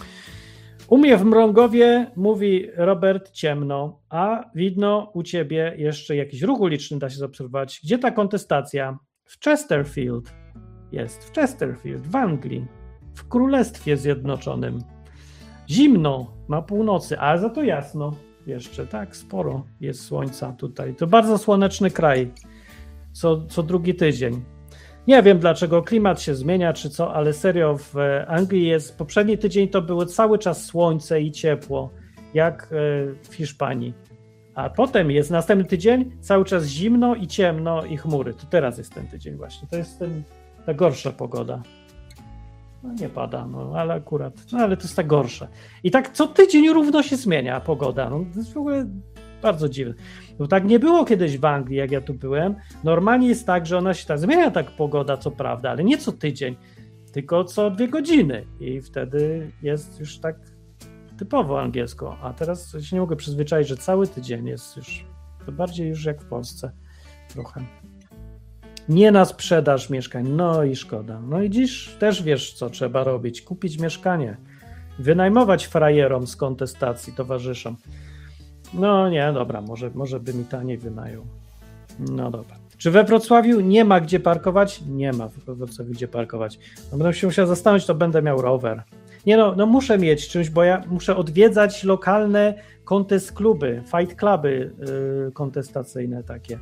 U mnie w Mrągowie, mówi Robert, ciemno, a widno u ciebie jeszcze jakiś ruch uliczny da się zaobserwować. Gdzie ta kontestacja? W Chesterfield jest, w Chesterfield, w Anglii, w Królestwie Zjednoczonym. Zimno na północy, ale za to jasno jeszcze, tak, sporo jest słońca tutaj. To bardzo słoneczny kraj, co, co drugi tydzień. Nie wiem, dlaczego klimat się zmienia, czy co, ale serio w Anglii jest, poprzedni tydzień to było cały czas słońce i ciepło, jak w Hiszpanii. A potem jest następny tydzień, cały czas zimno i ciemno i chmury. To teraz jest ten tydzień właśnie, to jest ten, ta gorsza pogoda. No nie pada, no ale akurat, no ale to jest tak gorsze. I tak co tydzień równo się zmienia pogoda, no to jest w ogóle bardzo dziwne. Bo tak nie było kiedyś w Anglii, jak ja tu byłem. Normalnie jest tak, że ona się tak zmienia, tak pogoda, co prawda, ale nie co tydzień, tylko co dwie godziny i wtedy jest już tak typowo angielsko, a teraz się nie mogę przyzwyczaić, że cały tydzień jest już, to bardziej już jak w Polsce trochę. Nie na sprzedaż mieszkań, no i szkoda. No i dziś też wiesz, co trzeba robić, kupić mieszkanie, wynajmować frajerom z kontestacji, towarzyszom. No nie, dobra, może, może by mi taniej wynajął. No dobra. Czy we Wrocławiu nie ma gdzie parkować? Nie ma we Wrocławiu gdzie parkować. No będę się musiał zastanowić, to będę miał rower. Nie no, no muszę mieć czymś, bo ja muszę odwiedzać lokalne contest kluby, fight cluby yy, kontestacyjne takie.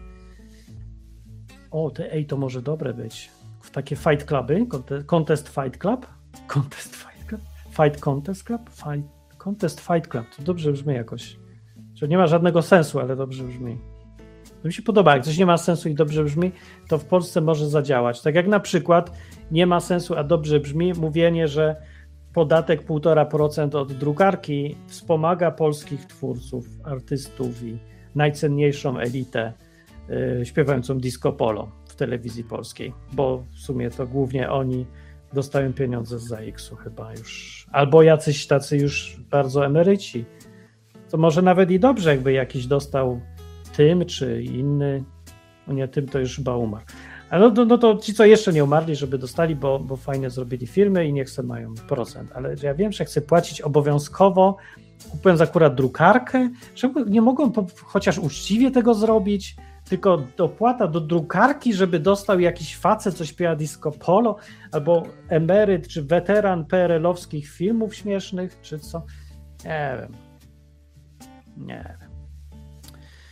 O, te, ej, to może dobre być. W takie fight cluby, contest, contest fight club? Contest fight club? Fight contest club? Fight, contest fight club, to dobrze brzmi jakoś. To nie ma żadnego sensu, ale dobrze brzmi. To mi się podoba, jak coś nie ma sensu i dobrze brzmi, to w Polsce może zadziałać. Tak jak na przykład nie ma sensu, a dobrze brzmi mówienie, że podatek półtora procent od drukarki wspomaga polskich twórców, artystów i najcenniejszą elitę yy, śpiewającą disco polo w telewizji polskiej, bo w sumie to głównie oni dostają pieniądze z Z A X-u chyba już. Albo jacyś tacy już bardzo emeryci. To może nawet i dobrze, jakby jakiś dostał tym czy inny. No nie, tym to już chyba umarł. Ale no, no to ci, co jeszcze nie umarli, żeby dostali, bo, bo fajnie zrobili firmy i niech se mają procent. Ale ja wiem, że jak chcę płacić obowiązkowo, kupując akurat drukarkę, że nie mogą po, chociaż uczciwie tego zrobić, tylko dopłata do drukarki, żeby dostał jakiś facet, co śpiewa disco polo, albo emeryt czy weteran P R L-owskich filmów śmiesznych, czy co. Nie wiem. Nie wiem.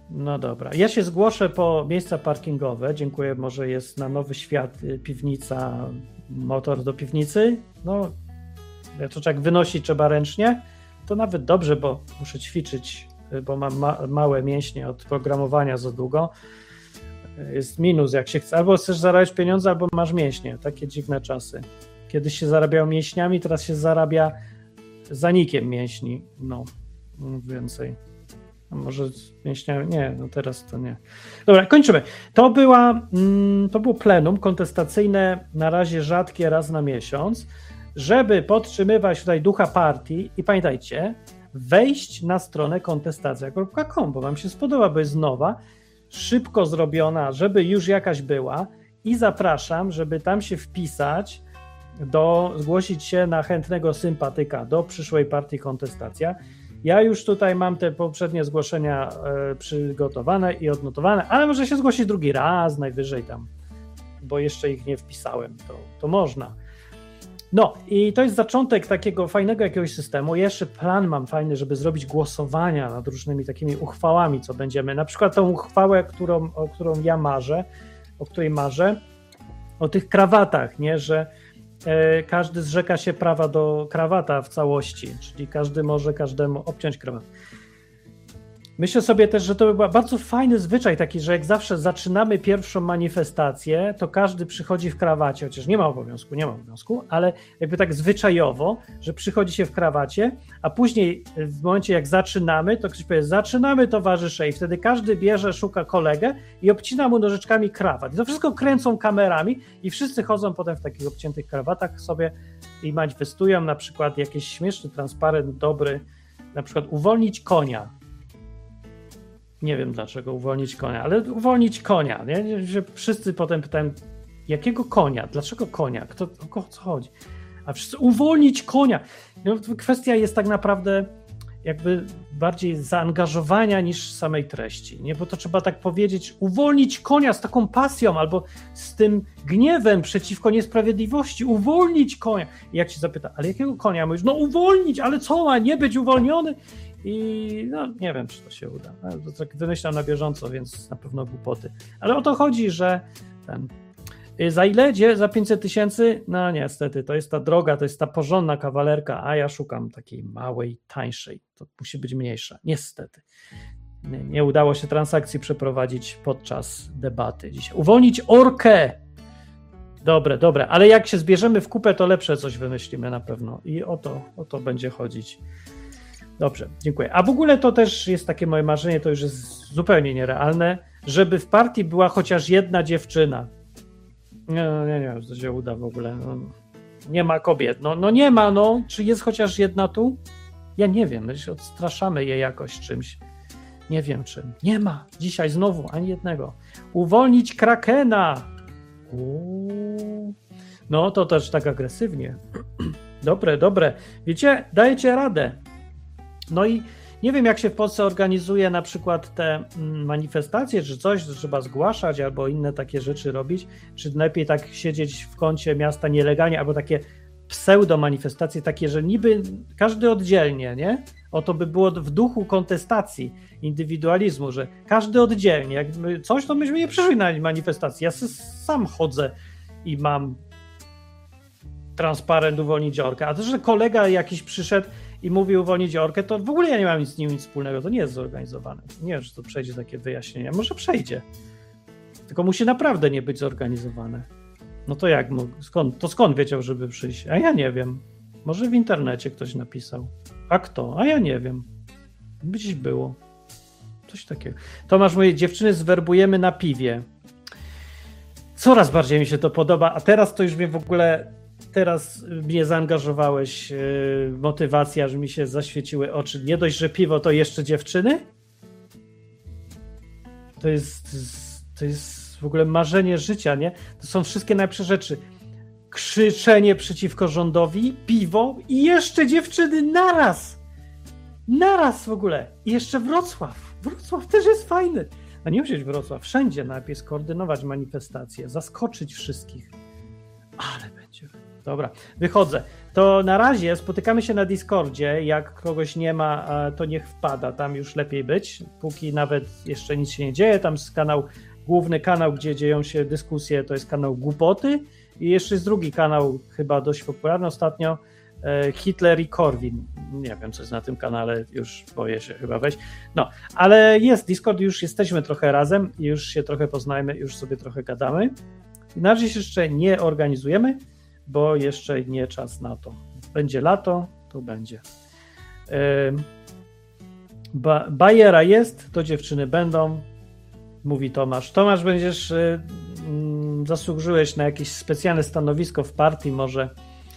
No dobra. Ja się zgłoszę po miejsca parkingowe. Dziękuję. Może jest na Nowy Świat piwnica, motor do piwnicy. No, to jak wynosi trzeba ręcznie, to nawet dobrze, bo muszę ćwiczyć, bo mam ma- małe mięśnie od programowania za długo. Jest minus, jak się chce. Albo chcesz zarabiać pieniądze, albo masz mięśnie. Takie dziwne czasy. Kiedyś się zarabiało mięśniami, teraz się zarabia zanikiem mięśni. No, więcej. A może z mięśniami? Nie, no teraz to nie. Dobra, kończymy. To była, mm, to było plenum kontestacyjne, na razie rzadkie, raz na miesiąc, żeby podtrzymywać tutaj ducha partii i pamiętajcie, wejść na stronę kontestacja kropka com, bo wam się spodoba, bo jest nowa, szybko zrobiona, żeby już jakaś była i zapraszam, żeby tam się wpisać, do, zgłosić się na chętnego sympatyka do przyszłej partii kontestacja. Ja już tutaj mam te poprzednie zgłoszenia e, przygotowane i odnotowane, ale może się zgłosić drugi raz, najwyżej tam, bo jeszcze ich nie wpisałem, to, to można. No i to jest zaczątek takiego fajnego jakiegoś systemu. Jeszcze plan mam fajny, żeby zrobić głosowania nad różnymi takimi uchwałami, co będziemy, na przykład tą uchwałę, którą, o którą ja marzę, o której marzę, o tych krawatach, nie, że e, każdy zrzeka się prawa do krawata w całości, czyli każdy może każdemu obciąć krawat. Myślę sobie też, że to by był bardzo fajny zwyczaj taki, że jak zawsze zaczynamy pierwszą manifestację, to każdy przychodzi w krawacie, chociaż nie ma obowiązku, nie ma obowiązku, ale jakby tak zwyczajowo, że przychodzi się w krawacie, a później w momencie jak zaczynamy, to ktoś powie, zaczynamy towarzysze i wtedy każdy bierze, szuka kolegę i obcina mu nożyczkami krawat. I to wszystko kręcą kamerami i wszyscy chodzą potem w takich obciętych krawatach sobie i manifestują, na przykład jakiś śmieszny transparent, dobry, na przykład uwolnić konia. Nie wiem dlaczego uwolnić konia, ale uwolnić konia, nie? Że wszyscy potem pytają, jakiego konia? Dlaczego konia? Kto, o co chodzi? A wszyscy uwolnić konia. No, kwestia jest tak naprawdę jakby bardziej zaangażowania niż samej treści, nie? Bo to trzeba tak powiedzieć, uwolnić konia z taką pasją albo z tym gniewem przeciwko niesprawiedliwości, uwolnić konia. I jak się zapyta, ale jakiego konia? Mówisz, no uwolnić, ale co, ma nie być uwolniony? I no nie wiem, czy to się uda. To tak wymyślam na bieżąco, więc na pewno głupoty. Ale o to chodzi, że ten... Za ile? Gdzie? Za pięćset tysięcy? No niestety, to jest ta droga, to jest ta porządna kawalerka, a ja szukam takiej małej, tańszej. To musi być mniejsza. Niestety. Nie, nie udało się transakcji przeprowadzić podczas debaty dzisiaj. Uwolnić orkę! Dobre, dobre, ale jak się zbierzemy w kupę, to lepsze coś wymyślimy na pewno. I o to, o to będzie chodzić. Dobrze, dziękuję. A w ogóle to też jest takie moje marzenie, to już jest zupełnie nierealne, żeby w partii była chociaż jedna dziewczyna. Nie, nie, nie, to się uda w ogóle. No, nie ma kobiet. No, no nie ma, no. Czy jest chociaż jedna tu? Ja nie wiem, my się odstraszamy je jakoś czymś. Nie wiem czym. Nie ma. Dzisiaj znowu ani jednego. Uwolnić Krakena! Uuu. No to też tak agresywnie. Dobre, dobre. Wiecie, dajecie radę. No i nie wiem, jak się w Polsce organizuje na przykład te manifestacje, czy coś, że trzeba zgłaszać albo inne takie rzeczy robić, czy lepiej tak siedzieć w kącie miasta nielegalnie, albo takie pseudo-manifestacje, takie, że niby każdy oddzielnie, nie? O to by było w duchu kontestacji, indywidualizmu, że każdy oddzielnie, jak coś, to myśmy nie przyszli na manifestację. Ja sam chodzę i mam transparent uwolnić orkę, a to, że kolega jakiś przyszedł i mówi uwolnić orkę, to w ogóle ja nie mam nic z nim nic wspólnego, to nie jest zorganizowane. Nie wiem, czy to przejdzie takie wyjaśnienia. Może przejdzie. Tylko musi naprawdę nie być zorganizowane. No to jak mógł? Skąd? To skąd wiedział, żeby przyjść? A ja nie wiem. Może w internecie ktoś napisał. A kto? A ja nie wiem. Gdzieś było. Coś takiego. Tomasz mówi, dziewczyny zwerbujemy na piwie. Coraz bardziej mi się to podoba, a teraz to już mnie w ogóle... Teraz mnie zaangażowałeś, yy, motywacja, że mi się zaświeciły oczy. Nie dość, że piwo, to jeszcze dziewczyny? To jest, to jest w ogóle marzenie życia, nie? To są wszystkie najlepsze rzeczy. Krzyczenie przeciwko rządowi, piwo i jeszcze dziewczyny naraz! Naraz w ogóle. I jeszcze Wrocław. Wrocław też jest fajny. A nie musieć Wrocław. Wszędzie najlepiej skoordynować manifestacje, zaskoczyć wszystkich. Ale będzie. Dobra, wychodzę. To na razie spotykamy się na Discordzie. Jak kogoś nie ma, to niech wpada. Tam już lepiej być. Póki nawet jeszcze nic się nie dzieje. Tam jest kanał, główny kanał, gdzie dzieją się dyskusje, to jest kanał Głupoty. I jeszcze jest drugi kanał, chyba dość popularny ostatnio, Hitler i Korwin. Nie wiem, co jest na tym kanale, już boję się chyba wejść. No, ale jest Discord, już jesteśmy trochę razem i już się trochę poznajmy, już sobie trochę gadamy. Na razie się jeszcze nie organizujemy, bo jeszcze nie czas na to. Będzie lato, to będzie. Ba- bajera jest, to dziewczyny będą, mówi Tomasz. Tomasz, będziesz mm, zasłużyłeś na jakieś specjalne stanowisko w partii, może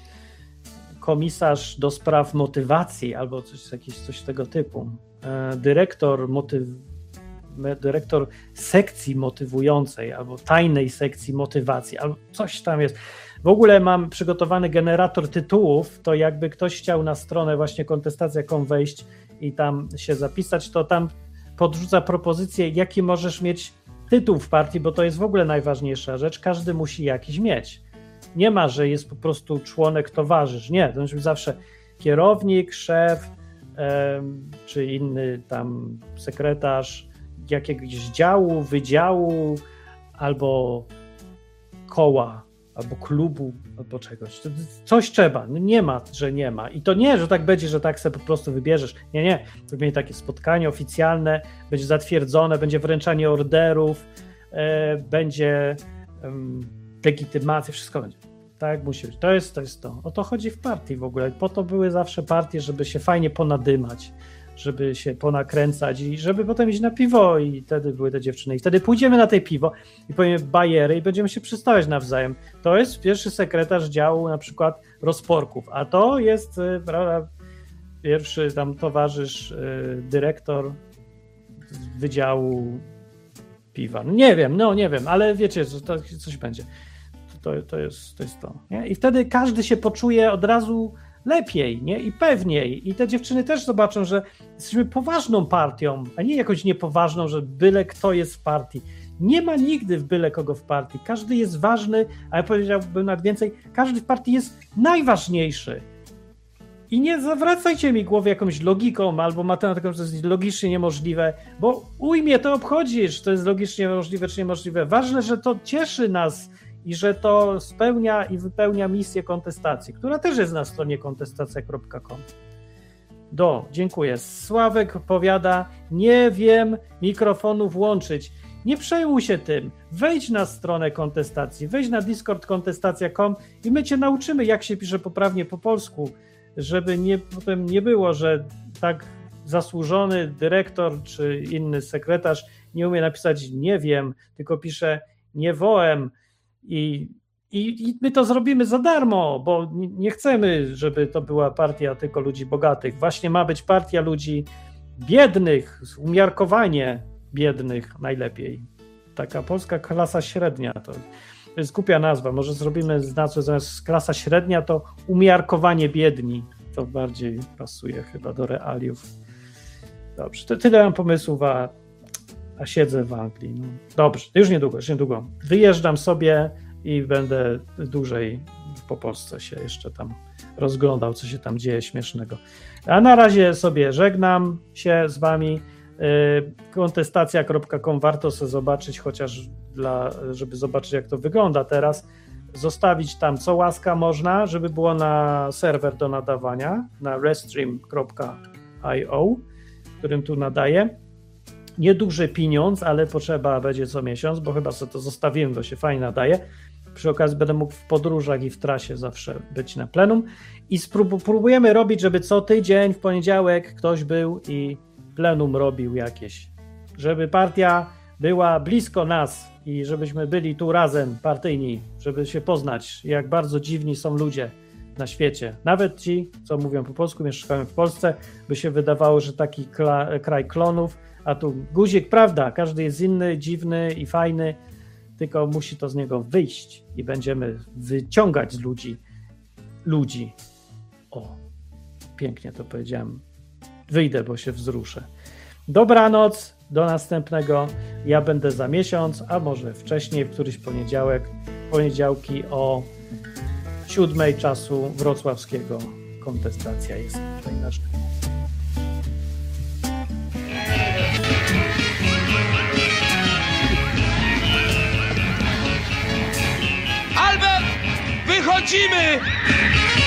komisarz do spraw motywacji albo coś, jakieś, coś tego typu. Dyrektor motyw... dyrektor sekcji motywującej albo tajnej sekcji motywacji, albo coś tam jest. W ogóle mam przygotowany generator tytułów, to jakby ktoś chciał na stronę właśnie kontestacja kropka com wejść i tam się zapisać, to tam podrzuca propozycję, jaki możesz mieć tytuł w partii, bo to jest w ogóle najważniejsza rzecz. Każdy musi jakiś mieć. Nie ma, że jest po prostu członek, towarzysz. Nie, to musi być zawsze kierownik, szef, em, czy inny tam sekretarz jakiegoś działu, wydziału, albo koła, albo klubu, albo czegoś. Coś trzeba. Nie ma, że nie ma. I to nie, że tak będzie, że tak sobie po prostu wybierzesz. Nie, nie. To będzie takie spotkanie oficjalne, będzie zatwierdzone, będzie wręczanie orderów, e, będzie um, legitymacja, wszystko będzie. Tak musi być. To jest, to jest to. O to chodzi w partii w ogóle. Po to były zawsze partie, żeby się fajnie ponadymać, żeby się ponakręcać i żeby potem iść na piwo i wtedy były te dziewczyny. I wtedy pójdziemy na te piwo i powiemy bajery i będziemy się przystawiać nawzajem. To jest pierwszy sekretarz działu na przykład rozporków, a to jest prawda, pierwszy tam towarzysz, dyrektor wydziału piwa. No nie wiem, no nie wiem, ale wiecie, że to coś będzie. To, to, jest, to jest to. Nie? I wtedy każdy się poczuje od razu lepiej, nie? I pewniej. I te dziewczyny też zobaczą, że jesteśmy poważną partią, a nie jakąś niepoważną, że byle kto jest w partii. Nie ma nigdy w byle kogo w partii. Każdy jest ważny, a ja powiedziałbym nawet więcej, każdy w partii jest najważniejszy. I nie zawracajcie mi głowy jakąś logiką albo matematyką, że to jest logicznie niemożliwe, bo ujmie to obchodzi, czy to jest logicznie możliwe, czy niemożliwe. Ważne, że to cieszy nas i że to spełnia i wypełnia misję kontestacji, która też jest na stronie kontestacja kropka com. Do, dziękuję. Sławek powiada, nie wiem mikrofonu włączyć. Nie przejmuj się tym. Wejdź na stronę kontestacji, wejdź na discord kontestacja kropka com i my cię nauczymy, jak się pisze poprawnie po polsku, żeby nie, potem nie było, że tak zasłużony dyrektor czy inny sekretarz nie umie napisać nie wiem, tylko pisze nie wołem i, i, i my to zrobimy za darmo, bo nie chcemy, żeby to była partia tylko ludzi bogatych. Właśnie ma być partia ludzi biednych, umiarkowanie biednych najlepiej. Taka polska klasa średnia to, to jest głupia nazwa. Może zrobimy nazwę zamiast klasa średnia to umiarkowanie biedni. To bardziej pasuje chyba do realiów. Dobrze, to tyle mam pomysłów, a, a siedzę w Anglii. No. Dobrze, już niedługo, już niedługo. Wyjeżdżam sobie i będę dłużej po Polsce się jeszcze tam rozglądał, co się tam dzieje śmiesznego. A na razie sobie żegnam się z wami. kontestacja kropka com warto sobie zobaczyć, chociaż dla, żeby zobaczyć, jak to wygląda teraz. Zostawić tam co łaska można, żeby było na serwer do nadawania, na restream kropka io, którym tu nadaję. Nieduży pieniądz, ale potrzeba będzie co miesiąc, bo chyba sobie to zostawiłem, to się fajnie nadaje. Przy okazji będę mógł w podróżach i w trasie zawsze być na plenum. I sprób- próbujemy robić, żeby co tydzień w poniedziałek ktoś był i plenum robił jakieś. Żeby partia była blisko nas i żebyśmy byli tu razem partyjni, żeby się poznać, jak bardzo dziwni są ludzie na świecie. Nawet ci, co mówią po polsku, mieszkają w Polsce, by się wydawało, że taki kla- kraj klonów, a tu guzik, prawda, każdy jest inny, dziwny i fajny, tylko musi to z niego wyjść i będziemy wyciągać z ludzi ludzi. O, pięknie to powiedziałem. Wyjdę, bo się wzruszę. Dobranoc, do następnego. Ja będę za miesiąc, a może wcześniej, w któryś poniedziałek, poniedziałki o siódmej czasu wrocławskiego kontestacja jest tutaj na żywo. Albert, wychodzimy!